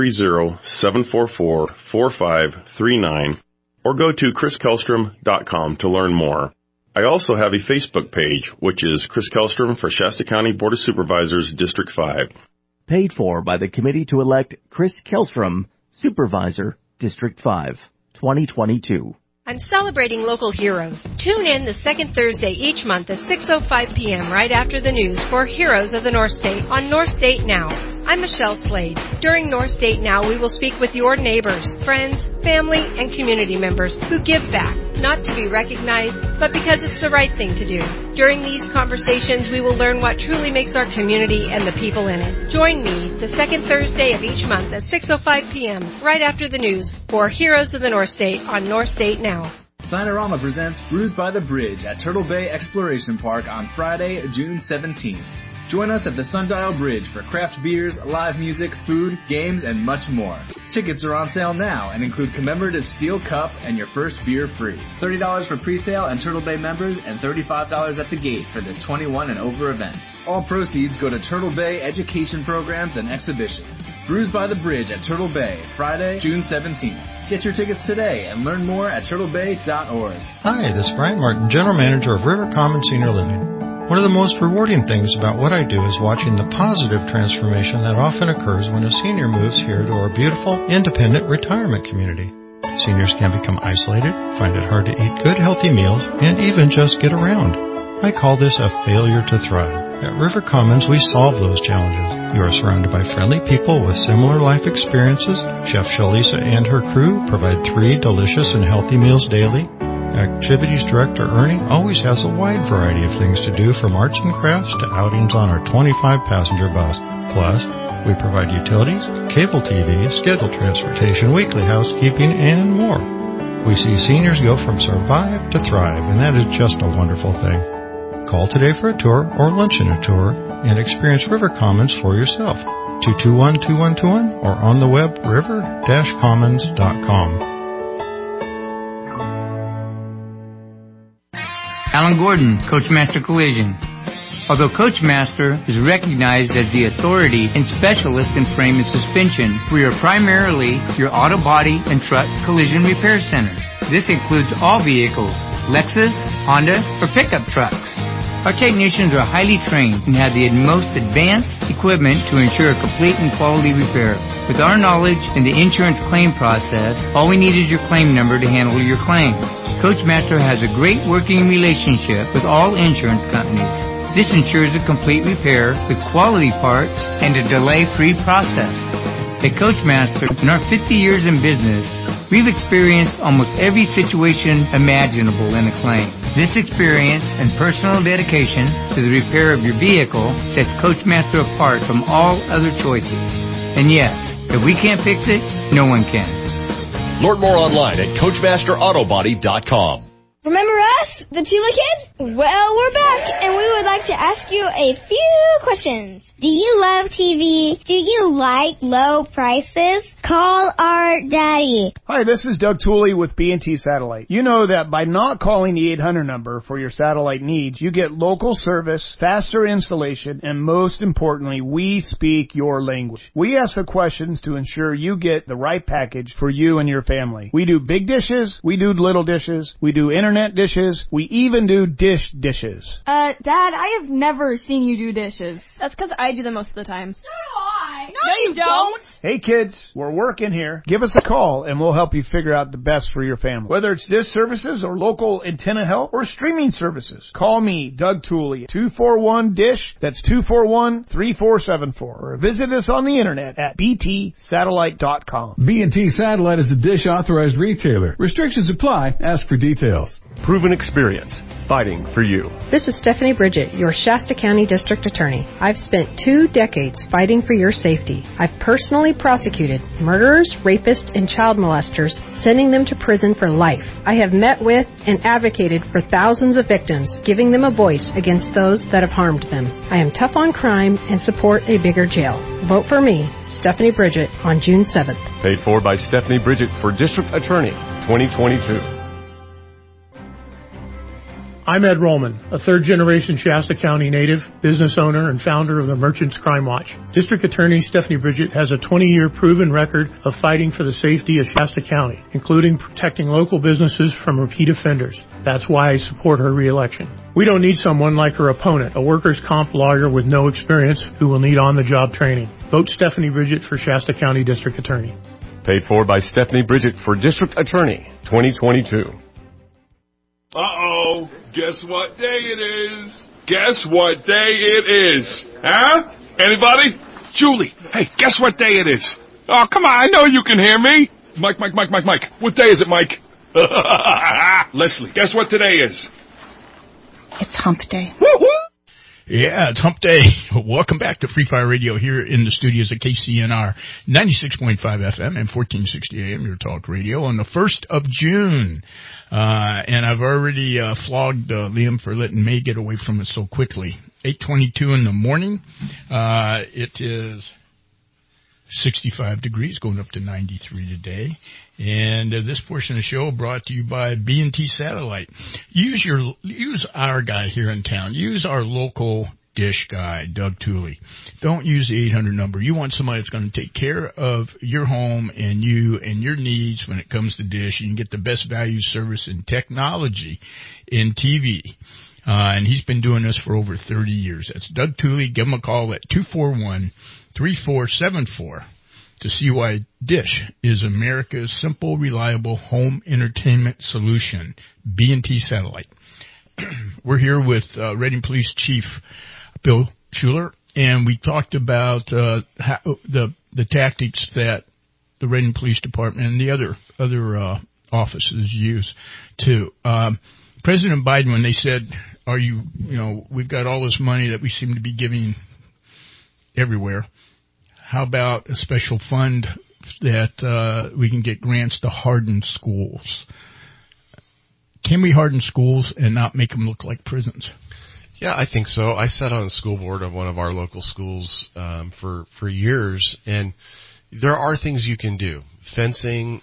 530-744-4539 or go to chriskellstrom.com to learn more. I also have a Facebook page, which is Chris Kellstrom for Shasta County Board of Supervisors, District 5. Paid for by the committee to elect Chris Kellstrom, Supervisor, District 5, 2022. I'm celebrating local heroes. Tune in the second Thursday each month at 6:05 p.m. right after the news for Heroes of the North State on North State Now. I'm Michelle Slade. During North State Now, we will speak with your neighbors, friends, family, and community members who give back, not to be recognized, but because it's the right thing to do. During these conversations, we will learn what truly makes our community and the people in it. Join me the second Thursday of each month at 6:05 p.m. right after the news for Heroes of the North State on North State Now. Sinorama presents Brews by the Bridge at Turtle Bay Exploration Park on Friday, June 17th. Join us at the Sundial Bridge for craft beers, live music, food, games, and much more. Tickets are on sale now and include commemorative steel cup and your first beer free. $30 for pre-sale and Turtle Bay members and $35 at the gate for this 21 and over event. All proceeds go to Turtle Bay Education Programs and Exhibition. Brews by the Bridge at Turtle Bay, Friday, June 17th. Get your tickets today and learn more at turtlebay.org. Hi, this is Brian Martin, General Manager of River Commons Senior Living. One of the most rewarding things about what I do is watching the positive transformation that often occurs when a senior moves here to our beautiful, independent retirement community. Seniors can become isolated, find it hard to eat good, healthy meals, and even just get around. I call this a failure to thrive. At River Commons, we solve those challenges. You are surrounded by friendly people with similar life experiences. Chef Shalisa and her crew provide 3 delicious and healthy meals daily. Activities Director Ernie always has a wide variety of things to do, from arts and crafts to outings on our 25-passenger bus. Plus, We provide utilities, cable TV, scheduled transportation, weekly housekeeping, and more. We see seniors go from survive to thrive, and that is just a wonderful thing. Call today for a tour or lunch and a tour and experience River Commons for yourself. 221-2121 or on the web river-commons.com. Alan Gordon, Coachmaster Collision. Although Coachmaster is recognized as the authority and specialist in frame and suspension, we are primarily your auto body and truck collision repair center. This includes all vehicles, Lexus, Honda, or pickup trucks. Our technicians are highly trained and have the most advanced equipment to ensure a complete and quality repair. With our knowledge in the insurance claim process, all we need is your claim number to handle your claim. Coachmaster has a great working relationship with all insurance companies. This ensures a complete repair with quality parts and a delay-free process. At Coachmaster, in our 50 years in business, we've experienced almost every situation imaginable in a claim. This experience and personal dedication to the repair of your vehicle sets Coachmaster apart from all other choices. And yes, if we can't fix it, no one can. Learn more online at CoachmasterAutoBody.com. Remember us, the Tula Kids? Well, we're back, and we would like to ask you a few questions. Do you love TV? Do you like low prices? Call our daddy. Hi, this is Doug Tooley with B&T Satellite. You know that by not calling the 800 number for your satellite needs, you get local service, faster installation, and most importantly, we speak your language. We ask the questions to ensure you get the right package for you and your family. We do big dishes, we do little dishes, we do internet dishes, we even do dishes. Dad, I have never seen you do dishes. That's because I do them most of the time. So do I. No, you don't. Hey kids, we're working here. Give us a call and we'll help you figure out the best for your family. Whether it's dish services or local antenna help or streaming services. Call me, Doug Tooley, 241-DISH. That's 241-3474. Or visit us on the internet at btsatellite.com. B&T Satellite is a Dish authorized retailer. Restrictions apply. Ask for details. Proven experience, fighting for you. This is Stephanie Bridget, your Shasta County District Attorney. I've spent 2 decades fighting for your safety. I've personally prosecuted murderers, rapists, and child molesters, sending them to prison for life. I have met with and advocated for thousands of victims, giving them a voice against those that have harmed them. I am tough on crime and support a bigger jail. Vote for me, Stephanie Bridget, on June 7th. Paid for by Stephanie Bridget for District Attorney 2022. I'm Ed Rollman, a third-generation Shasta County native, business owner, and founder of the Merchants Crime Watch. District Attorney Stephanie Bridget has a 20-year proven record of fighting for the safety of Shasta County, including protecting local businesses from repeat offenders. That's why I support her re-election. We don't need someone like her opponent, a workers' comp lawyer with no experience who will need on-the-job training. Vote Stephanie Bridget for Shasta County District Attorney. Paid for by Stephanie Bridget for District Attorney 2022. Uh-oh, guess what day it is? Guess what day it is? Huh? Anybody? Julie, hey, guess what day it is? Oh, come on, I know you can hear me. Mike. What day is it, Mike? Leslie, guess what today is? It's hump day. Woo-hoo! Yeah, it's hump day. Welcome back to Free Fire Radio here in the studios at KCNR 96.5 FM and 1460 AM, your talk radio, on the 1st of June. And I've already flogged Liam for letting May get away from it so quickly. 8:22 in the morning. It is 65 degrees, going up to 93 today. And this portion of the show brought to you by B&T Satellite. Use our guy here in town. Use our local dish guy, Doug Tooley. Don't use the 800 number. You want somebody that's going to take care of your home and you and your needs when it comes to dish. You can get the best value, service, and technology in TV. And he's been doing this for over 30 years. That's Doug Tooley. Give him a call at 241-3474 to see why Dish is America's simple, reliable home entertainment solution. B&T Satellite. We're here with Reading Police Chief Bill Schuler, and we talked about the tactics that the Reading Police Department and the other offices use to. President Biden, when they said, we've got all this money that we seem to be giving everywhere, How about a special fund that we can get grants to harden schools? Can we harden schools and not make them look like prisons? Yeah, I think so. I sat on the school board of one of our local schools for years, and there are things you can do. Fencing,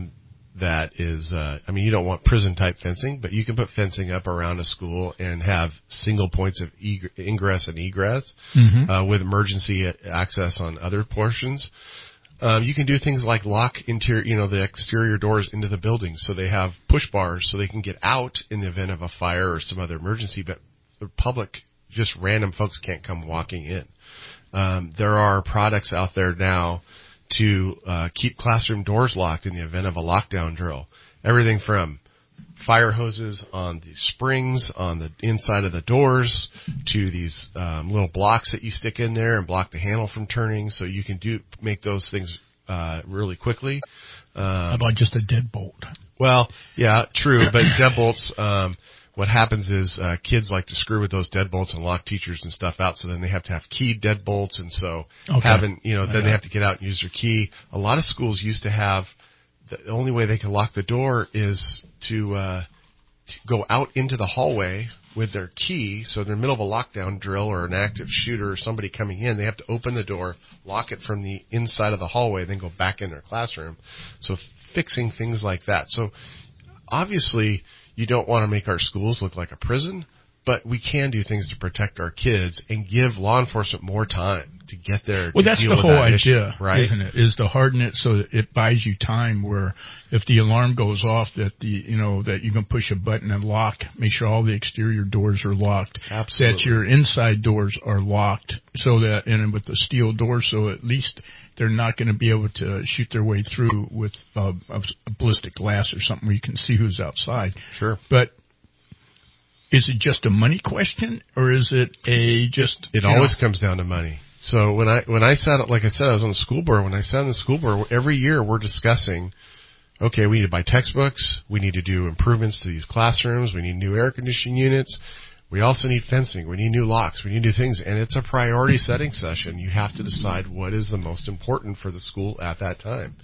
that is, you don't want prison-type fencing, but you can put fencing up around a school and have single points of ingress and egress with emergency access on other portions. You can do things like lock the exterior doors into the building so they have push bars so they can get out in the event of a fire or some other emergency, but the public, just random folks, can't come walking in. There are products out there now to keep classroom doors locked in the event of a lockdown drill. Everything from fire hoses on the springs on the inside of the doors to these little blocks that you stick in there and block the handle from turning, so you can make those things really quickly. How about just a deadbolt? Well, yeah, true, but deadbolts, what happens is kids like to screw with those deadbolts and lock teachers and stuff out, so then they have to have keyed deadbolts, and so then they have to get out and use their key. A lot of schools used to have the only way they can lock the door is to go out into the hallway with their key. So in the middle of a lockdown drill or an active shooter or somebody coming in, they have to open the door, lock it from the inside of the hallway, then go back in their classroom. So fixing things like that. So obviously you don't want to make our schools look like a prison, but we can do things to protect our kids and give law enforcement more time to get there. Well, that's the whole idea, right? Isn't it? Is to harden it so that it buys you time. Where if the alarm goes off, that that you can push a button and lock. Make sure all the exterior doors are locked. Absolutely. That your inside doors are locked, so that and with the steel door, so at least they're not going to be able to shoot their way through with a ballistic glass or something where you can see who's outside. Sure, but. Is it just a money question, or is it It always comes down to money. So when I sat, like I said, I was on the school board. When I sat on the school board, every year we're discussing, okay, we need to buy textbooks. We need to do improvements to these classrooms. We need new air conditioning units. We also need fencing. We need new locks. We need new things. And it's a priority setting session. You have to decide what is the most important for the school at that time.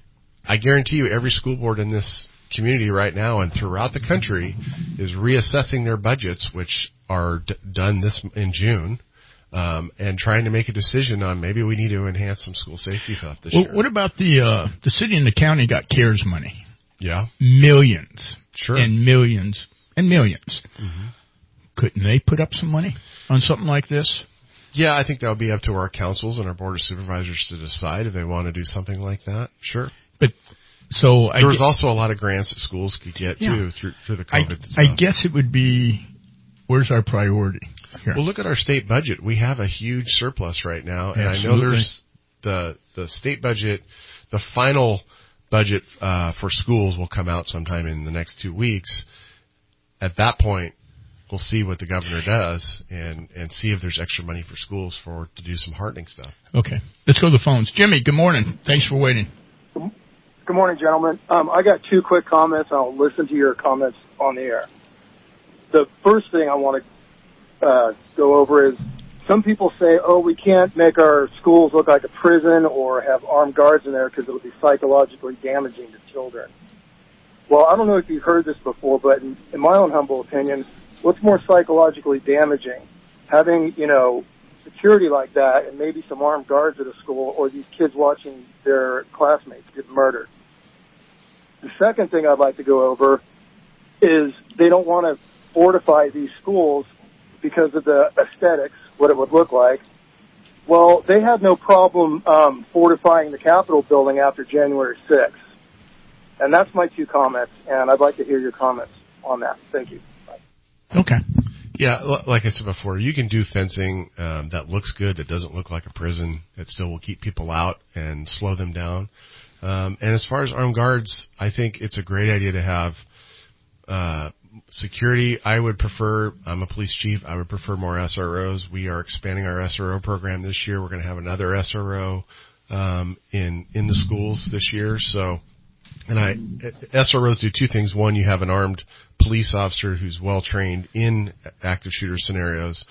I guarantee you every school board in this community right now and throughout the country is reassessing their budgets, which are done in June, and trying to make a decision on maybe we need to enhance some school safety stuff this year. What about the city and the county got CARES money? Yeah. Millions. Sure. And millions and millions. Mm-hmm. Couldn't they put up some money on something like this? Yeah, I think that would be up to our councils and our board of supervisors to decide if they want to do something like that. Sure. But so there was also a lot of grants that schools could get too through the COVID stuff. I guess it would be, where's our priority here? Well, look at our state budget. We have a huge surplus right now, and Absolutely. I know there's the state budget, the final budget for schools will come out sometime in the next 2 weeks. At that point, we'll see what the governor does and see if there's extra money for schools to do some hardening stuff. Okay, let's go to the phones. Jimmy, good morning. Thanks for waiting. Good morning, gentlemen. I got two quick comments. I'll listen to your comments on the air. The first thing I want to go over is some people say, we can't make our schools look like a prison or have armed guards in there because it'll be psychologically damaging to children. Well, I don't know if you've heard this before, but in my own humble opinion, what's more psychologically damaging? Having, security like that and maybe some armed guards at a school, or these kids watching their classmates get murdered. The second thing I'd like to go over is they don't want to fortify these schools because of the aesthetics, what it would look like. Well, they had no problem fortifying the Capitol building after January 6th. And that's my two comments, and I'd like to hear your comments on that. Thank you. Bye. Okay. Yeah, like I said before, you can do fencing that looks good, that doesn't look like a prison, that still will keep people out and slow them down. And as far as armed guards, I think it's a great idea to have security. I'm a police chief, I would prefer more SROs. We are expanding our SRO program this year. We're going to have another SRO in the schools this year. So, SROs do two things. One, you have an armed police officer who's well trained in active shooter scenarios,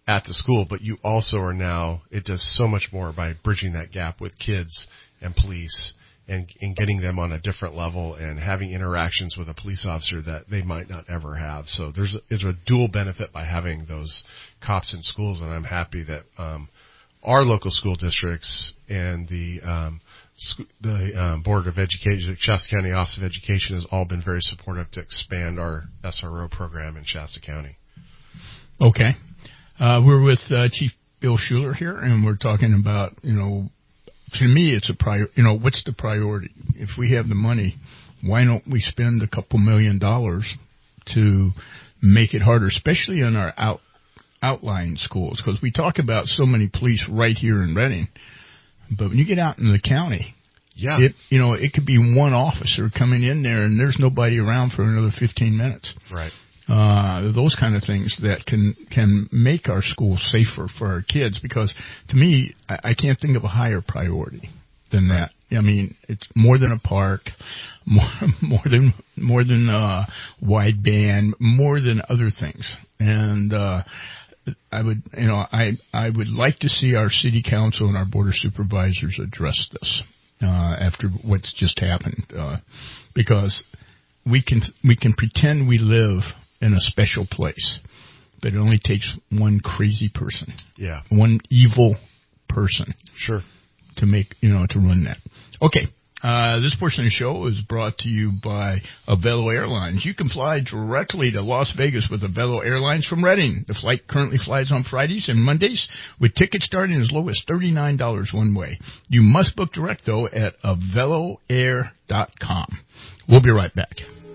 at the school, but you also are now, it does so much more by bridging that gap with kids and police and getting them on a different level and having interactions with a police officer that they might not ever have. So there's a dual benefit by having those cops in schools, and I'm happy that our local school districts and the Board of Education, Shasta County Office of Education, has all been very supportive to expand our SRO program in Shasta County. Okay. We're with Chief Bill Schuler here, and we're talking about, to me, it's what's the priority? If we have the money, why don't we spend a couple $1 million to make it harder, especially in our outlying schools? Because we talk about so many police right here in Reading, but when you get out in the county, it could be one officer coming in there, and there's nobody around for another 15 minutes. Right. Those kind of things that can make our schools safer for our kids, because to me, I can't think of a higher priority than that. I mean, it's more than a park, more than wideband, more than other things. And I would like to see our city council and our board of supervisors address this after what's just happened, because we can pretend we live in a special place, but it only takes one crazy person, one evil person, to make to run that. Okay, this portion of the show is brought to you by Avelo Airlines. You can fly directly to Las Vegas with Avelo Airlines from Reading. The flight currently flies on Fridays and Mondays, with tickets starting as low as $39 one way. You must book direct though at AveloAir.com. We'll be right back.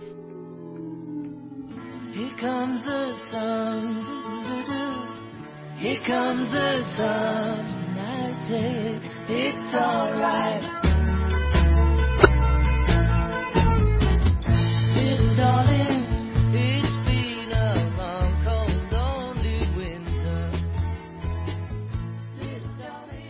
Here comes the sun, here comes the sun, and I say it's alright. Little darling, it's been a long, cold, lonely winter. Little darling.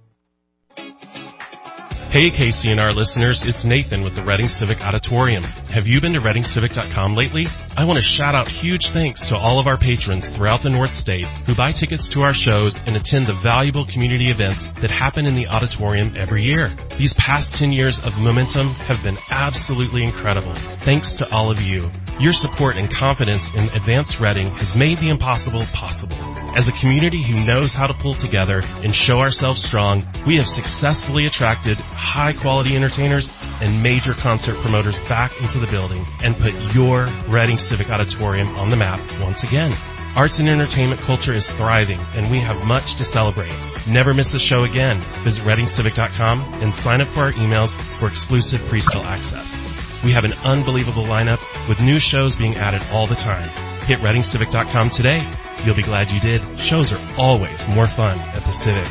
Hey KCNR listeners, it's Nathan with the Reading Civic Auditorium. Have you been to ReadingCivic.com lately? I want to shout out huge thanks to all of our patrons throughout the North State who buy tickets to our shows and attend the valuable community events that happen in the auditorium every year. These past 10 years of momentum have been absolutely incredible. Thanks to all of you. Your support and confidence in Advanced Reading has made the impossible possible. As a community who knows how to pull together and show ourselves strong, we have successfully attracted high-quality entertainers and major concert promoters back into the building and put your Reading Civic Auditorium on the map once again. Arts and entertainment culture is thriving, and we have much to celebrate. Never miss a show again. Visit ReadingCivic.com and sign up for our emails for exclusive pre-sale access. We have an unbelievable lineup with new shows being added all the time. Hit ReadingCivic.com today. You'll be glad you did. Shows are always more fun at the Civic.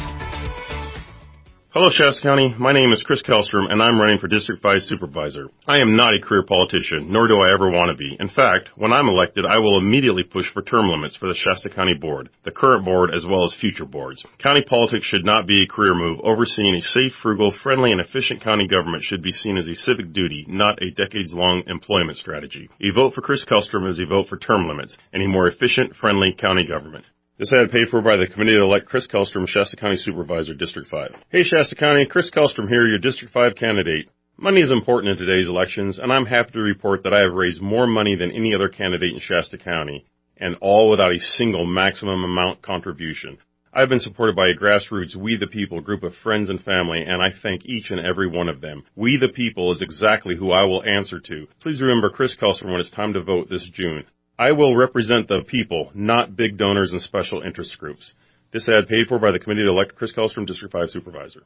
Hello, Shasta County. My name is Chris Kellstrom, and I'm running for District 5 Supervisor. I am not a career politician, nor do I ever want to be. In fact, when I'm elected, I will immediately push for term limits for the Shasta County Board, the current board, as well as future boards. County politics should not be a career move. Overseeing a safe, frugal, friendly, and efficient county government should be seen as a civic duty, not a decades-long employment strategy. A vote for Chris Kellstrom is a vote for term limits and a more efficient, friendly county government. This ad paid for by the committee to elect Chris Kellstrom, Shasta County Supervisor, District 5. Hey, Shasta County, Chris Kellstrom here, your District 5 candidate. Money is important in today's elections, and I'm happy to report that I have raised more money than any other candidate in Shasta County, and all without a single maximum amount contribution. I've been supported by a grassroots We the People group of friends and family, and I thank each and every one of them. We the People is exactly who I will answer to. Please remember Chris Kellstrom when it's time to vote this June. I will represent the people, not big donors and special interest groups. This ad paid for by the committee to elect Chris Kellstrom, District 5 Supervisor.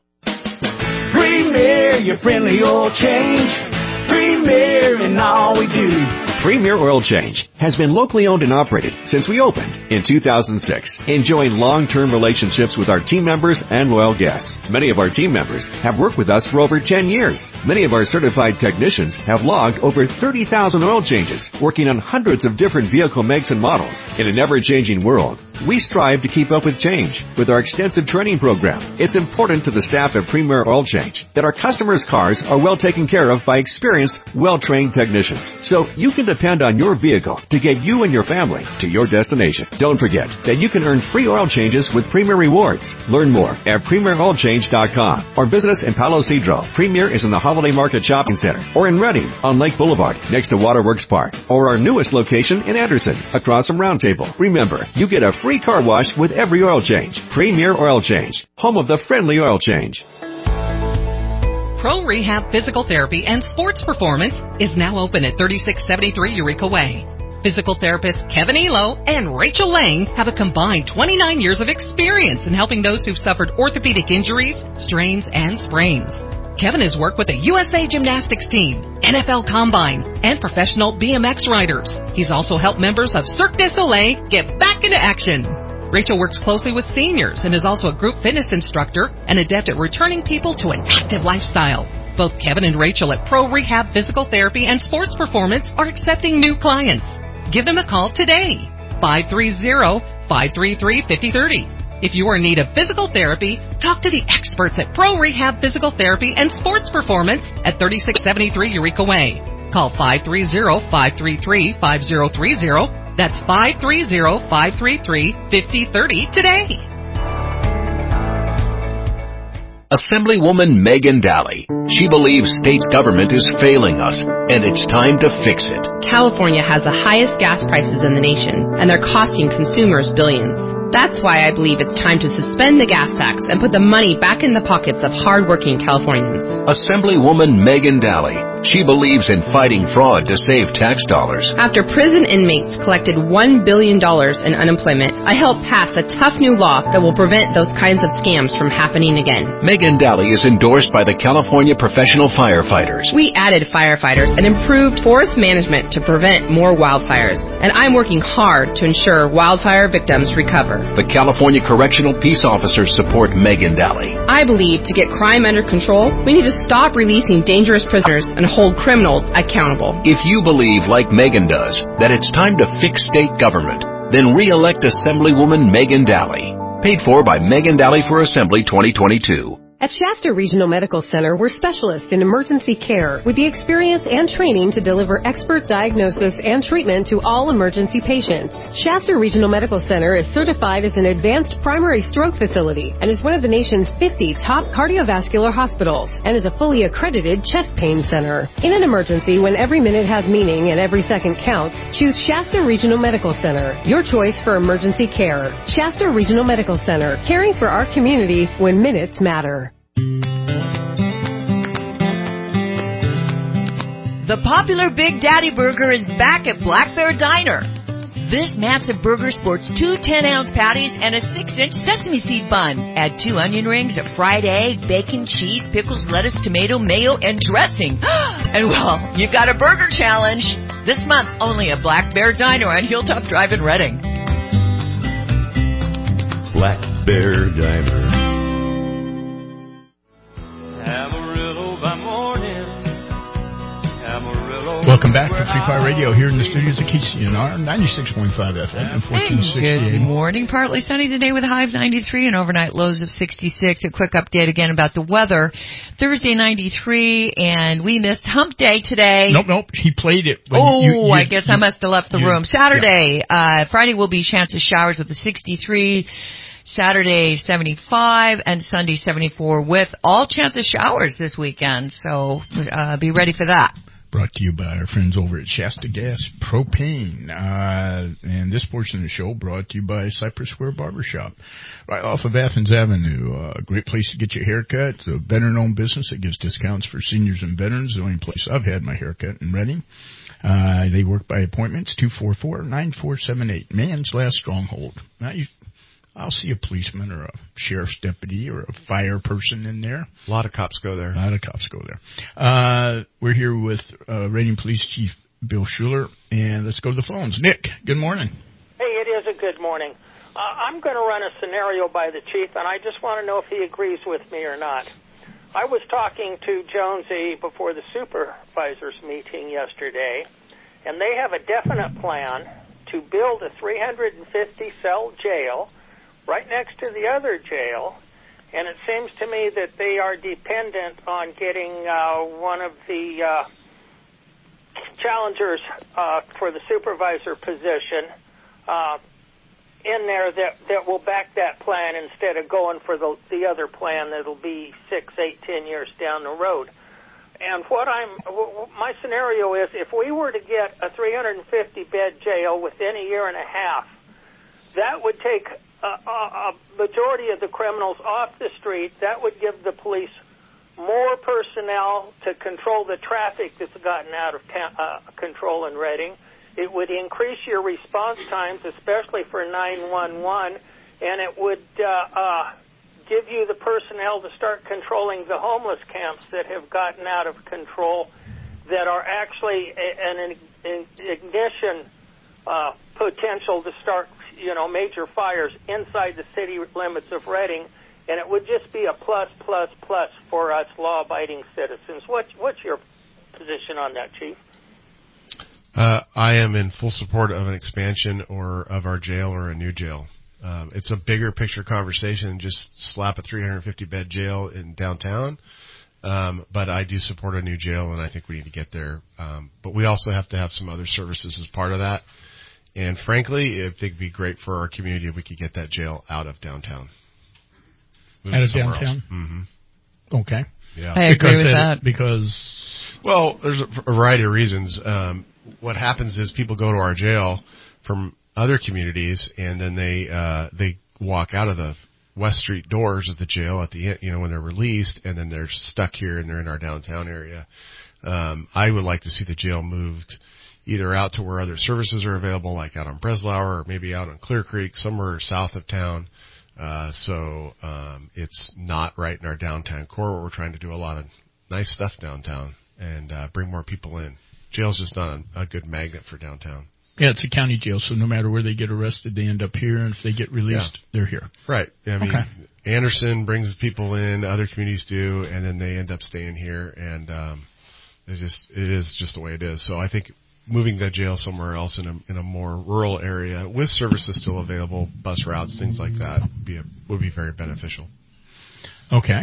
Premier, your friendly oil change. Premier in all we do. Premier Oil Change has been locally owned and operated since we opened in 2006, enjoying long-term relationships with our team members and loyal guests. Many of our team members have worked with us for over 10 years. Many of our certified technicians have logged over 30,000 oil changes, working on hundreds of different vehicle makes and models. In an ever-changing world, We strive to keep up with change. With our extensive training program, it's important to the staff at Premier Oil Change that our customers' cars are well taken care of by experienced, well-trained technicians. So you can depend on your vehicle to get you and your family to your destination. Don't forget that you can earn free oil changes with Premier Rewards. Learn more at PremierOilChange.com or visit us in Palo Cedro. Premier is in the Holiday Market Shopping Center or in Redding on Lake Boulevard next to Waterworks Park, or our newest location in Anderson across from Roundtable. Remember, you get a free car wash with every oil change. Premier Oil Change, home of the friendly oil change. Pro Rehab Physical Therapy and Sports Performance is now open at 3673 Eureka Way. Physical therapists Kevin Elo and Rachel Lang have a combined 29 years of experience in helping those who've suffered orthopedic injuries, strains, and sprains. Kevin has worked with the USA Gymnastics team, NFL Combine, and professional BMX riders. He's also helped members of Cirque du Soleil get back into action. Rachel works closely with seniors and is also a group fitness instructor and adept at returning people to an active lifestyle. Both Kevin and Rachel at Pro Rehab Physical Therapy and Sports Performance are accepting new clients. Give them a call today, 530-533-5030. If you are in need of physical therapy, talk to the experts at Pro Rehab Physical Therapy and Sports Performance at 3673 Eureka Way. Call 530-533-5030. That's 530-533-5030 today. Assemblywoman Megan Daly. She believes state government is failing us, and it's time to fix it. California has the highest gas prices in the nation, and they're costing consumers billions. That's why I believe it's time to suspend the gas tax and put the money back in the pockets of hardworking Californians. Assemblywoman Megan Daly. She believes in fighting fraud to save tax dollars. After prison inmates collected $1 billion in unemployment, I helped pass a tough new law that will prevent those kinds of scams from happening again. Megan Daly is endorsed by the California Professional Firefighters. We added firefighters and improved forest management to prevent more wildfires. And I'm working hard to ensure wildfire victims recover. The California Correctional Peace Officers support Megan Daly. I believe to get crime under control, we need to stop releasing dangerous prisoners and hold criminals accountable. If you believe, like Megan does, that it's time to fix state government, then re-elect Assemblywoman Megan Daly. Paid for by Megan Daly for Assembly 2022. At Shasta Regional Medical Center, we're specialists in emergency care with the experience and training to deliver expert diagnosis and treatment to all emergency patients. Shasta Regional Medical Center is certified as an advanced primary stroke facility and is one of the nation's 50 top cardiovascular hospitals and is a fully accredited chest pain center. In an emergency, when every minute has meaning and every second counts, choose Shasta Regional Medical Center, your choice for emergency care. Shasta Regional Medical Center, caring for our community when minutes matter. The popular Big Daddy Burger is back at Black Bear Diner. This massive burger sports 2 10-ounce patties and a 6-inch sesame seed bun. Add 2 onion rings, a fried egg, bacon, cheese, pickles, lettuce, tomato, mayo, and dressing. And well, you've got a burger challenge. This month, only at Black Bear Diner on Hilltop Drive in Redding. Black Bear Diner. Welcome back to Free Fire Radio here in the studios of KCNR, 96.5 FM and 1468. Good morning. Partly sunny today with highs 93 and overnight lows of 66. A quick update again about the weather. Thursday 93, and we missed Hump Day today. Nope. He played it. I guess I must have left the room. Saturday, Friday will be chance of showers with a 63. Saturday 75 and Sunday 74 with all chance of showers this weekend. So be ready for that. Brought to you by our friends over at Shasta Gas Propane. And this portion of the show brought to you by Cypress Square Barbershop, right off of Athens Avenue. A great place to get your haircut. It's a veteran-owned business that gives discounts for seniors and veterans. The only place I've had my haircut in Redding. They work by appointments, 244-9478. Man's last stronghold. Now I'll see a policeman or a sheriff's deputy or a fire person in there. A lot of cops go there. We're here with Redding Police Chief Bill Schuler, and let's go to the phones. Nick, good morning. Hey, it is a good morning. I'm going to run a scenario by the chief, and I just want to know if he agrees with me or not. I was talking to Jonesy before the supervisors meeting yesterday, and they have a definite plan to build a 350-cell jail right next to the other jail, and it seems to me that they are dependent on getting one of the challengers for the supervisor position in there that will back that plan instead of going for the other plan that'll be 6, 8, 10 years down the road. And my scenario is, if we were to get a 350-bed jail within a year and a half, that would take a majority of the criminals off the street. That would give the police more personnel to control the traffic that's gotten out of control in Reading. It would increase your response times, especially for 911, and it would give you the personnel to start controlling the homeless camps that have gotten out of control, that are actually an ignition potential to start, major fires inside the city limits of Reading, and it would just be a plus for us law-abiding citizens. What's your position on that, Chief? I am in full support of an expansion of our jail or a new jail. It's a bigger picture conversation than just slap a 350-bed jail in downtown. But I do support a new jail, and I think we need to get there. But we also have to have some other services as part of that. And frankly, I think it'd be great for our community if we could get that jail out of downtown. Out of downtown? Mm-hmm. Okay. Yeah. I agree with that. Because... Well, there's a variety of reasons. What happens is people go to our jail from other communities, and then they walk out of the West Street doors of the jail at the end, when they're released, and then they're stuck here and they're in our downtown area. I would like to see the jail moved either out to where other services are available, like out on Breslauer, or maybe out on Clear Creek, somewhere south of town. So it's not right in our downtown core. We're trying to do a lot of nice stuff downtown and bring more people in. Jail's just not a good magnet for downtown. Yeah, it's a county jail, so no matter where they get arrested, they end up here, and if they get released, they're here. Right. I mean, Anderson brings people in, other communities do, and then they end up staying here, and it is just the way it is. So I think moving the jail somewhere else in a more rural area with services still available, bus routes, things like that, would be very beneficial. Okay.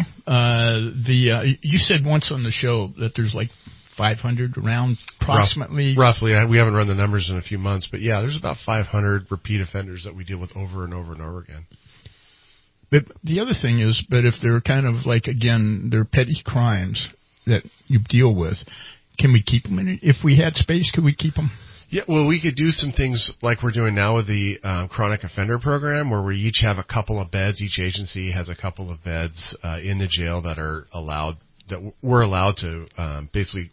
You said once on the show that there's like 500 around approximately. Roughly. We haven't run the numbers in a few months, but yeah, there's about 500 repeat offenders that we deal with over and over and over again. But the other thing is, if they're kind of like, again, they're petty crimes that you deal with, can we keep them in it? If we had space, could we keep them? Yeah, well, we could do some things like we're doing now with the chronic offender program, where we each have a couple of beds. Each agency has a couple of beds in the jail that we're allowed to basically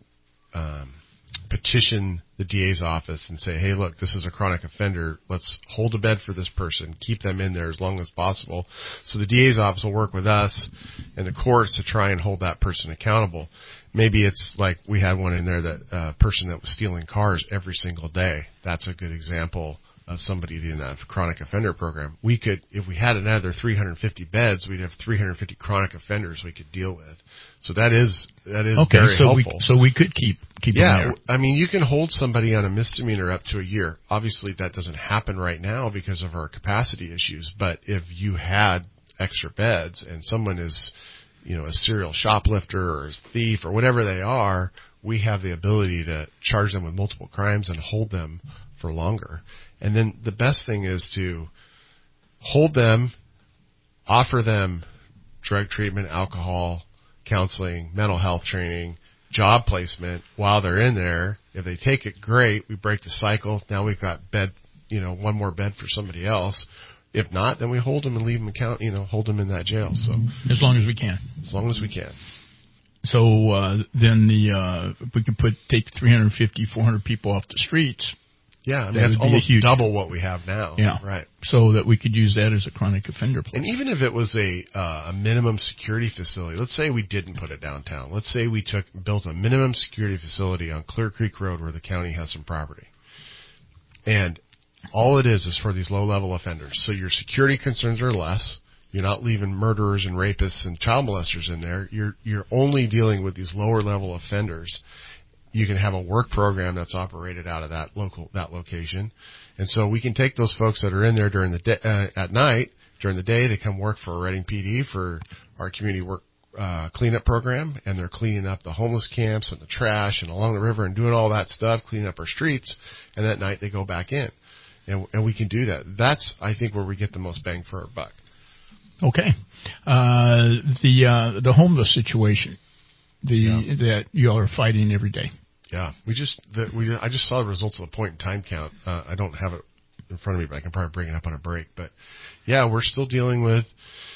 petition the DA's office and say, hey, look, this is a chronic offender. Let's hold a bed for this person, keep them in there as long as possible. So the DA's office will work with us and the courts to try and hold that person accountable. Maybe it's like we had one in there, that person that was stealing cars every single day. That's a good example of somebody in that chronic offender program. We could, if we had another 350 beds, we'd have 350 chronic offenders we could deal with. So that is okay, very helpful. So we could keep them there. I mean, you can hold somebody on a misdemeanor up to a year. Obviously, that doesn't happen right now because of our capacity issues. But if you had extra beds and someone is, a serial shoplifter or a thief or whatever they are, we have the ability to charge them with multiple crimes and hold them for longer. And then the best thing is to hold them, offer them drug treatment, alcohol, counseling, mental health training, job placement while they're in there. If they take it, great. We break the cycle. Now we've got one more bed for somebody else. If not, then we hold them and leave them hold them in that jail. So as long as we can. As long as we can. So then if we could take 350, 400 people off the streets. Yeah, I mean, that's almost double what we have now. Yeah, right. So that we could use that as a chronic offender place. And even if it was a minimum security facility, let's say we didn't put it downtown. Let's say we built a minimum security facility on Clear Creek Road where the county has some property. And all it is for these low-level offenders. So your security concerns are less. You're not leaving murderers and rapists and child molesters in there. You're only dealing with these lower-level offenders. you can have a work program that's operated out of that location. And so we can take those folks that are in there during the day, at night, during the day, they come work for Reading PD for our community work cleanup program, and they're cleaning up the homeless camps and the trash and along the river and doing all that stuff, cleaning up our streets, and that night they go back in. And we can do that. That's, I think, where we get the most bang for our buck. Okay. The homeless situation that you all are fighting every day. Yeah. I just saw the results of the point in time count. I don't have it in front of me, but I can probably bring it up on a break. But yeah, we're still dealing with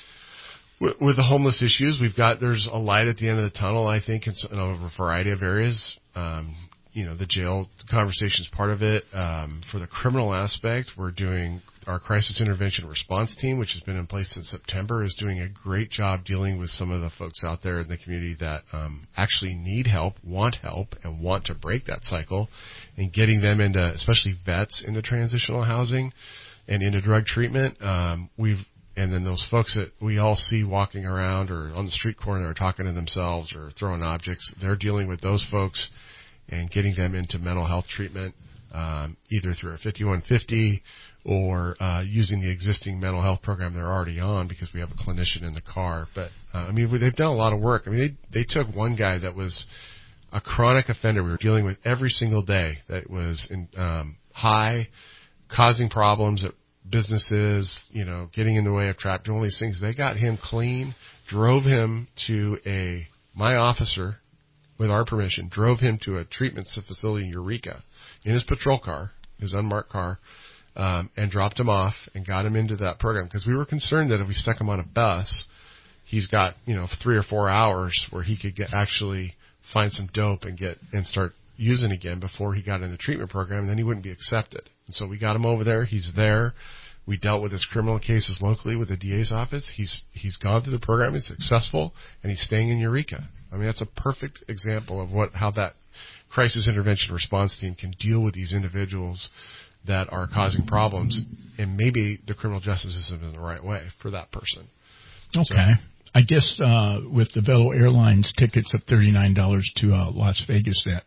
the homeless issues. There's a light at the end of the tunnel, I think, in a variety of areas. The jail conversation is part of it. For the criminal aspect, we're doing our crisis intervention response team, which has been in place since September, is doing a great job dealing with some of the folks out there in the community that actually need help, and want to break that cycle, and getting them into, especially vets, into transitional housing and into drug treatment. And then those folks that we all see walking around or on the street corner or talking to themselves or throwing objects, they're dealing with those folks and getting them into mental health treatment, either through a 5150 or using the existing mental health program they're already on, because we have a clinician in the car. But, they've done a lot of work. They took one guy that was a chronic offender we were dealing with every single day, that was high, causing problems at businesses, getting in the way of traffic, doing all these things. They got him clean, drove him to my officer, with our permission, drove him to a treatment facility in Eureka in his patrol car, his unmarked car, and dropped him off and got him into that program, because we were concerned that if we stuck him on a bus, he's got 3 or 4 hours where he could actually find some dope and start using again before he got in the treatment program, and then he wouldn't be accepted. And so we got him over there. He's there. We dealt with his criminal cases locally with the DA's office. He's gone through the program. He's successful, and he's staying in Eureka. That's a perfect example of how that crisis intervention response team can deal with these individuals that are causing problems, and maybe the criminal justice system is in the right way for that person. Okay. So, I guess with the Velo Airlines tickets of $39 to Las Vegas, that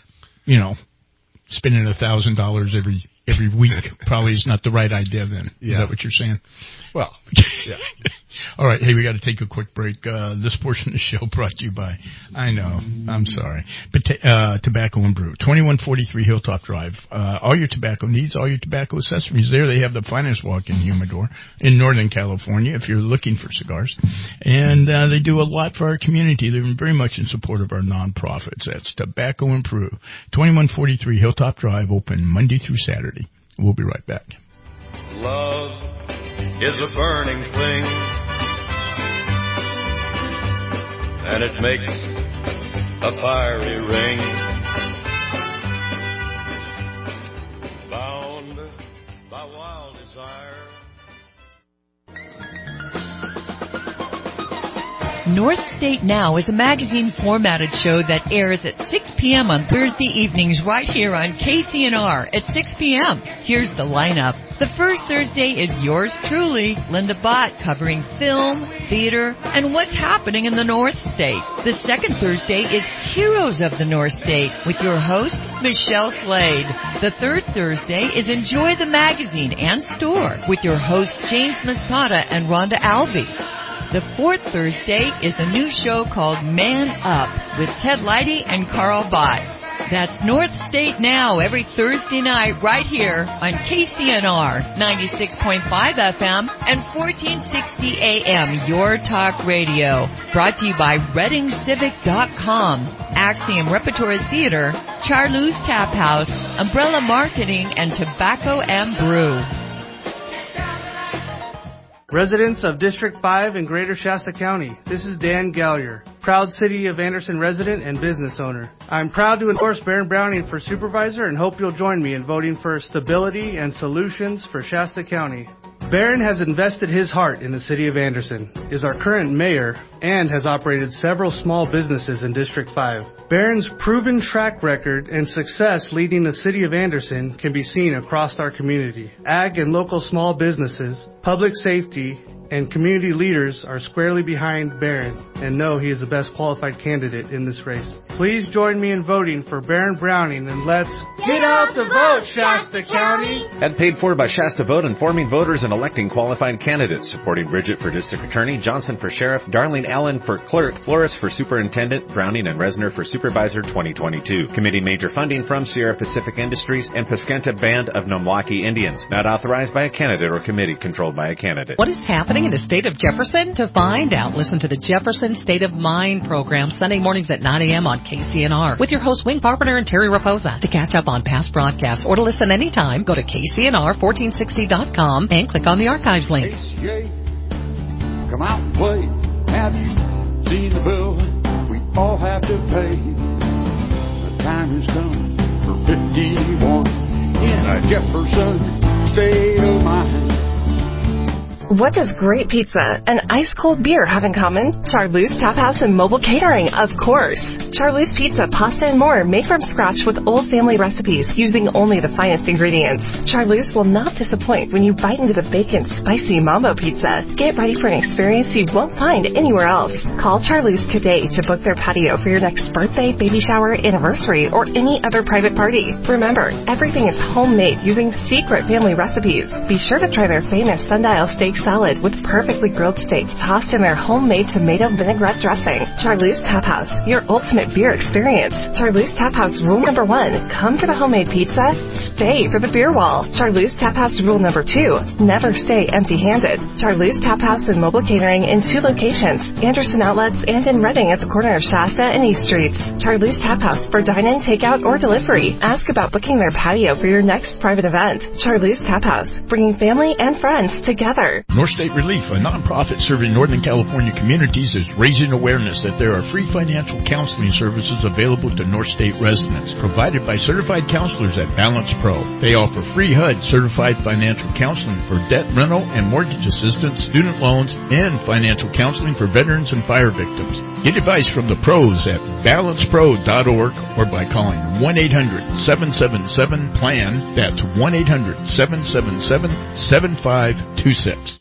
spending $1,000 every week probably is not the right idea. Then is that what you're saying? Well, yeah. All right. Hey, we got to take a quick break. This portion of the show brought to you by, I'm sorry, Tobacco and Brew, 2143 Hilltop Drive. All your tobacco needs, all your tobacco accessories there. They have the finest walk-in humidor in Northern California if you're looking for cigars. And they do a lot for our community. They're very much in support of our nonprofits. That's Tobacco and Brew, 2143 Hilltop Drive, open Monday through Saturday. We'll be right back. Love is a burning thing, and it makes a fiery ring, bound by wild desire. North State Now is a magazine formatted show that airs at 6 p.m. on Thursday evenings right here on KCNR at 6 p.m. Here's the lineup. The first Thursday is yours truly, Linda Bott, covering film, theater, and what's happening in the North State. The second Thursday is Heroes of the North State with your host, Michelle Slade. The third Thursday is Enjoy the Magazine and Store with your hosts, James Masada and Rhonda Albee. The fourth Thursday is a new show called Man Up with Ted Leidy and Carl Bott. That's North State Now every Thursday night right here on KCNR 96.5 FM and 1460 AM, Your Talk Radio. Brought to you by ReadingCivic.com, Axiom Repertory Theater, Charlou's Tap House, Umbrella Marketing, and Tobacco and Brew. Residents of District 5 in Greater Shasta County, this is Dan Gallier, proud City of Anderson resident and business owner. I'm proud to endorse Baron Browning for supervisor and hope you'll join me in voting for stability and solutions for Shasta County. Baron has invested his heart in the City of Anderson, is our current mayor, and has operated several small businesses in District 5. Baron's proven track record and success leading the City of Anderson can be seen across our community. Ag and local small businesses, public safety, and community leaders are squarely behind Baron, and know he is the best qualified candidate in this race. Please join me in voting for Baron Browning, and let's get out the vote, Shasta County! And paid for by Shasta Vote, informing voters and electing qualified candidates. Supporting Bridget for District Attorney, Johnson for Sheriff, Darlene Allen for Clerk, Flores for Superintendent, Browning and Resner for Supervisor 2022. Committee major funding from Sierra Pacific Industries and Pesquenta Band of Nomlaki Indians. Not authorized by a candidate or committee controlled by a candidate. What is happening in the state of Jefferson? To find out, listen to the Jefferson State of Mind program Sunday mornings at 9 a.m. on KCNR with your hosts Wing Carpenter and Terry Raposa. To catch up on past broadcasts or to listen anytime, go to KCNR1460.com and click on the archives link. KCA, come out and play. Have you seen the bill we all have to pay? The time has come for 51 in a Jefferson State of Mind. What does great pizza and ice-cold beer have in common? Charlie's Tap House and mobile catering, of course. Charlie's Pizza, pasta, and more made from scratch with old family recipes using only the finest ingredients. Charlie's will not disappoint when you bite into the bacon spicy mambo pizza. Get ready for an experience you won't find anywhere else. Call Charlie's today to book their patio for your next birthday, baby shower, anniversary, or any other private party. Remember, everything is homemade using secret family recipes. Be sure to try their famous sundial steak salad with perfectly grilled steak tossed in their homemade tomato vinaigrette dressing. Charlie's Tap House, your ultimate beer experience. Charlie's Tap House rule number 1, come for the homemade pizza, stay for the beer wall. Charlie's Tap House rule number 2, never stay empty-handed. Charlie's Tap House and mobile catering in 2 locations, Anderson Outlets and in Reading at the corner of Shasta and East Streets. Charlie's Tap House for dine-in, takeout, or delivery. Ask about booking their patio for your next private event. Charlie's Tap House, bringing family and friends together. North State Relief, a nonprofit serving Northern California communities, is raising awareness that there are free financial counseling services available to North State residents, provided by certified counselors at Balance Pro. They offer free HUD certified financial counseling for debt, rental, and mortgage assistance, student loans, and financial counseling for veterans and fire victims. Get advice from the pros at balancepro.org or by calling 1-800-777-PLAN. That's 1-800-777-7526.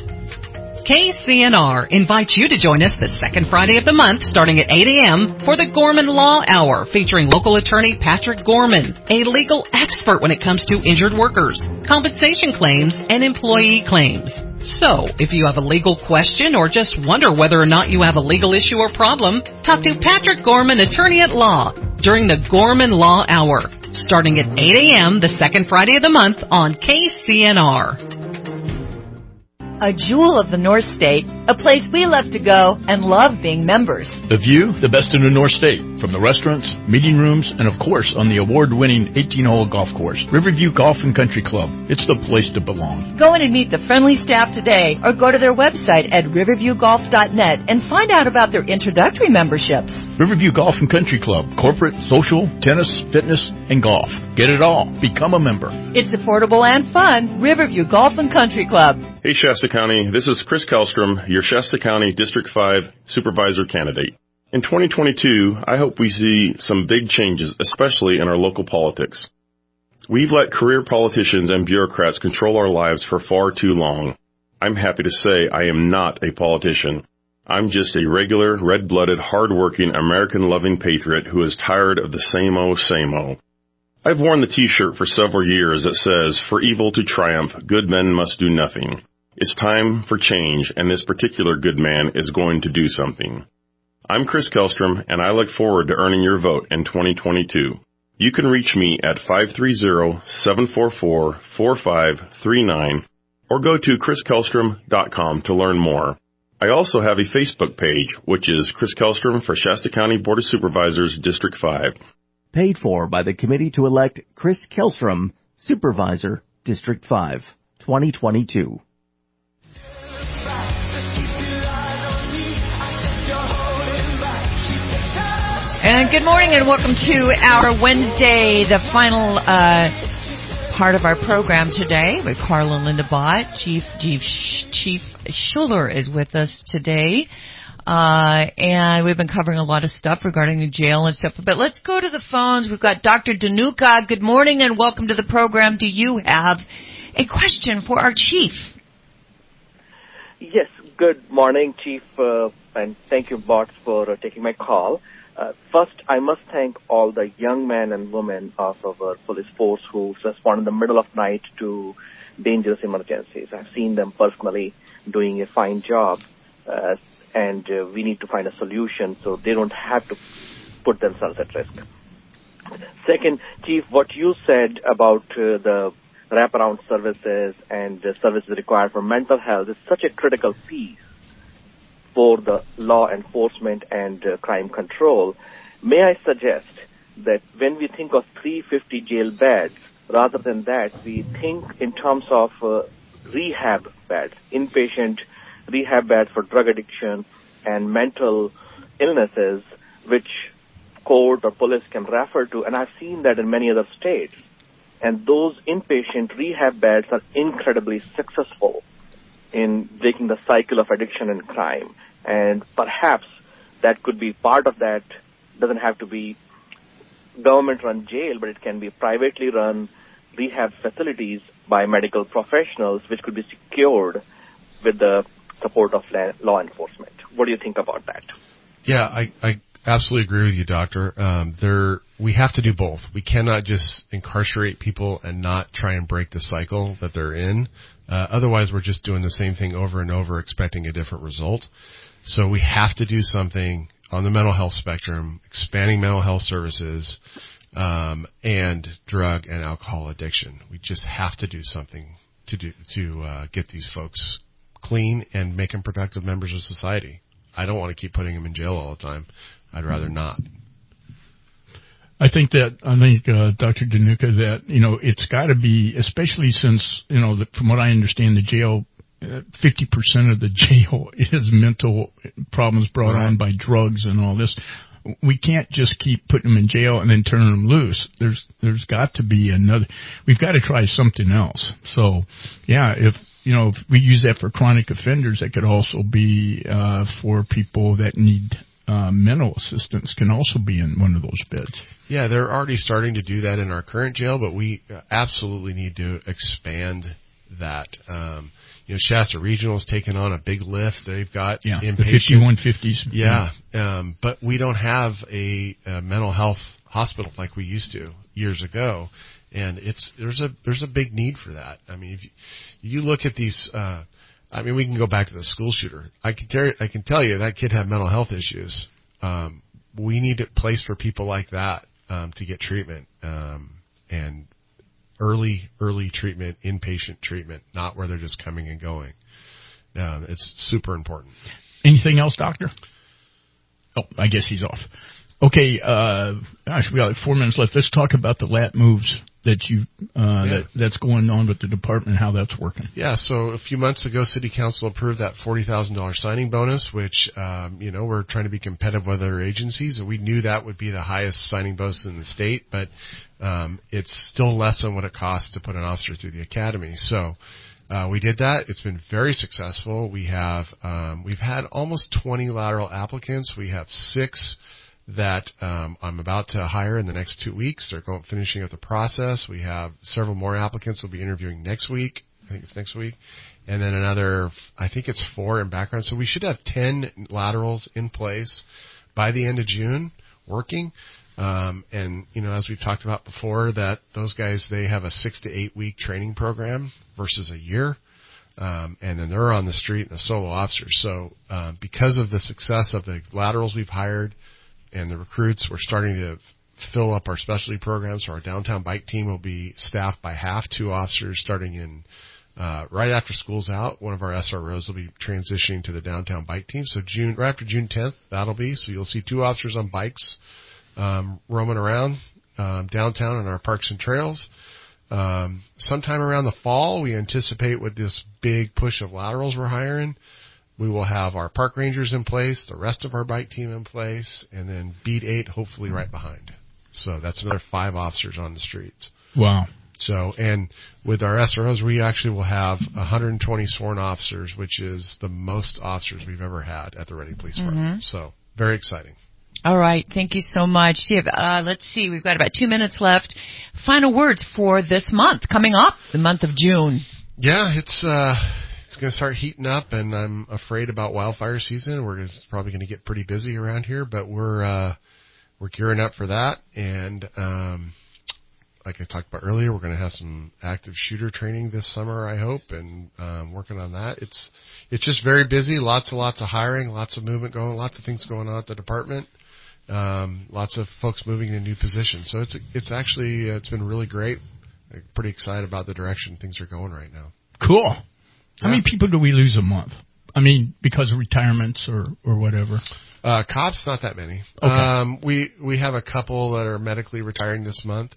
KCNR invites you to join us the second Friday of the month starting at 8 a.m. for the Gorman Law Hour featuring local attorney Patrick Gorman, a legal expert when it comes to injured workers, compensation claims, and employee claims. So, if you have a legal question or just wonder whether or not you have a legal issue or problem, talk to Patrick Gorman, attorney at law, during the Gorman Law Hour, starting at 8 a.m. the second Friday of the month on KCNR. A jewel of the North State, a place we love to go and love being members. The view, the best in the North State, from the restaurants, meeting rooms, and of course on the award-winning 18-hole golf course, Riverview Golf and Country Club. It's the place to belong. Go in and meet the friendly staff today or go to their website at riverviewgolf.net and find out about their introductory memberships. Riverview Golf and Country Club, corporate, social, tennis, fitness, and golf. Get it all. Become a member. It's affordable and fun. Riverview Golf and Country Club. Hey, Shasta County, this is Chris Kellstrom, your Shasta County District 5 Supervisor candidate. In 2022, I hope we see some big changes, especially in our local politics. We've let career politicians and bureaucrats control our lives for far too long. I'm happy to say I am not a politician. I'm just a regular, red-blooded, hard-working, American-loving patriot who is tired of the same-o, same-o. I've worn the T-shirt for several years that says, "For evil to triumph, good men must do nothing." It's time for change, and this particular good man is going to do something. I'm Chris Kellstrom, and I look forward to earning your vote in 2022. You can reach me at 530-744-4539 or go to chriskellstrom.com to learn more. I also have a Facebook page, which is Chris Kellstrom for Shasta County Board of Supervisors, District 5. Paid for by the committee to elect Chris Kellstrom, Supervisor, District 5, 2022. And good morning and welcome to our Wednesday, the final part of our program today with Carl and Linda Bott. Chief Schuler is with us today. And we've been covering a lot of stuff regarding the jail and stuff. But let's go to the phones. We've got Dr. Danuka. Good morning and welcome to the program. Do you have a question for our chief? Yes. Good morning, Chief, and thank you, Bots, for taking my call. First, I must thank all the young men and women of our police force who respond in the middle of night to dangerous emergencies. I've seen them personally doing a fine job, and we need to find a solution so they don't have to put themselves at risk. Second, Chief, what you said about the wraparound services and the services required for mental health is such a critical piece for the law enforcement and crime control. May I suggest that when we think of 350 jail beds, rather than that, we think in terms of rehab beds, inpatient rehab beds for drug addiction and mental illnesses, which court or police can refer to, and I've seen that in many other states. And those inpatient rehab beds are incredibly successful in breaking the cycle of addiction and crime. And perhaps that could be part of that. Doesn't have to be government-run jail, but it can be privately run rehab facilities by medical professionals, which could be secured with the support of law enforcement. What do you think about that? Yeah, I absolutely agree with you, Doctor. We have to do both. We cannot just incarcerate people and not try and break the cycle that they're in. Otherwise, we're just doing the same thing over and over, expecting a different result. So we have to do something on the mental health spectrum, expanding mental health services, and drug and alcohol addiction. We just have to do something to get these folks clean and make them productive members of society. I don't want to keep putting them in jail all the time. I'd rather not. I think, Dr. Danuka, that, it's got to be, especially since, from what I understand, the jail, 50% of the jail is mental problems brought on by drugs and all this. We can't just keep putting them in jail and then turning them loose. There's got to be we've got to try something else. So, yeah, if we use that for chronic offenders, that could also be, for people that need mental assistance can also be in one of those beds. Yeah, they're already starting to do that in our current jail, but we absolutely need to expand that. Shasta Regional has taken on a big lift. They've got inpatient. The 5150s. Yeah, but we don't have a mental health hospital like we used to years ago, and there's a big need for that. I mean, if you look at these. We can go back to the school shooter. I can tell you that kid had mental health issues. We need a place for people like that to get treatment, and early treatment, inpatient treatment, not where they're just coming and going. It's super important. Anything else, Doctor? Oh, I guess he's off. Okay, we got 4 minutes left. Let's talk about the LAT moves that that's going on with the department, how that's working. Yeah, so a few months ago, City Council approved that $40,000 signing bonus, which, we're trying to be competitive with other agencies, and we knew that would be the highest signing bonus in the state, but it's still less than what it costs to put an officer through the academy. So we did that. It's been very successful. We've had almost 20 lateral applicants. We have 6 that I'm about to hire in the next 2 weeks. They're finishing up the process. We have several more applicants we'll be interviewing next week. I think it's next week. And then another, I think it's 4 in background. So we should have 10 laterals in place by the end of June working. And, as we've talked about before, that those guys, they have a 6 to 8 week training program versus a year. And then they're on the street and a solo officer. So because of the success of the laterals we've hired, and the recruits, we're starting to fill up our specialty programs. So our downtown bike team will be staffed by half, 2 officers starting in right after school's out. One of our SROs will be transitioning to the downtown bike team. So right after June 10th, that'll be. So you'll see 2 officers on bikes roaming around downtown on our parks and trails. Sometime around the fall, we anticipate with this big push of laterals we're hiring, we will have our park rangers in place, the rest of our bike team in place, and then Beat 8 hopefully right behind. So that's another 5 officers on the streets. Wow. So, and with our SROs, we actually will have 120 sworn officers, which is the most officers we've ever had at the Reading Police Department. So, very exciting. All right. Thank you so much. Let's see. We've got about 2 minutes left. Final words for this month, coming up, the month of June. Yeah, it's going to start heating up, and I'm afraid about wildfire season. Probably going to get pretty busy around here, but we're gearing up for that. And like I talked about earlier, we're going to have some active shooter training this summer, I hope, and working on that. It's just very busy. Lots of hiring, lots of movement going, lots of things going on at the department. Lots of folks moving in new positions. So it's actually it's been really great. I'm pretty excited about the direction things are going right now. Cool. How many people do we lose a month? I mean, because of retirements or whatever. Cops, not that many. Okay. We have a couple that are medically retiring this month.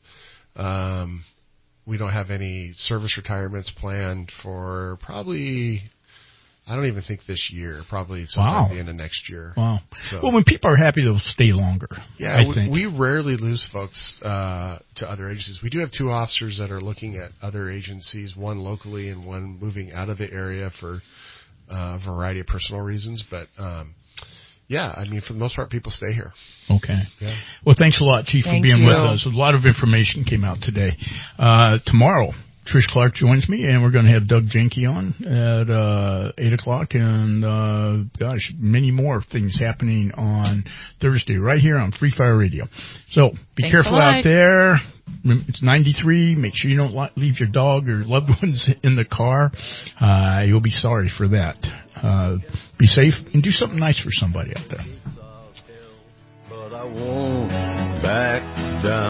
We don't have any service retirements planned for probably, I don't even think this year, probably sometime at the end of next year. Wow. So, well, when people are happy, they'll stay longer. Yeah, I think. We rarely lose folks to other agencies. We do have 2 officers that are looking at other agencies, one locally and one moving out of the area for a variety of personal reasons. But, yeah, I mean, for the most part, people stay here. Okay. Yeah. Well, thanks a lot, Chief, for being with us. A lot of information came out today. Tomorrow, Trish Clark joins me, and we're going to have Doug Jenke on at 8 o'clock, and, many more things happening on Thursday right here on Free Fire Radio. So be careful out there. It's 93. Make sure you don't leave your dog or loved ones in the car. You'll be sorry for that. Be safe and do something nice for somebody out there. But I won't back down.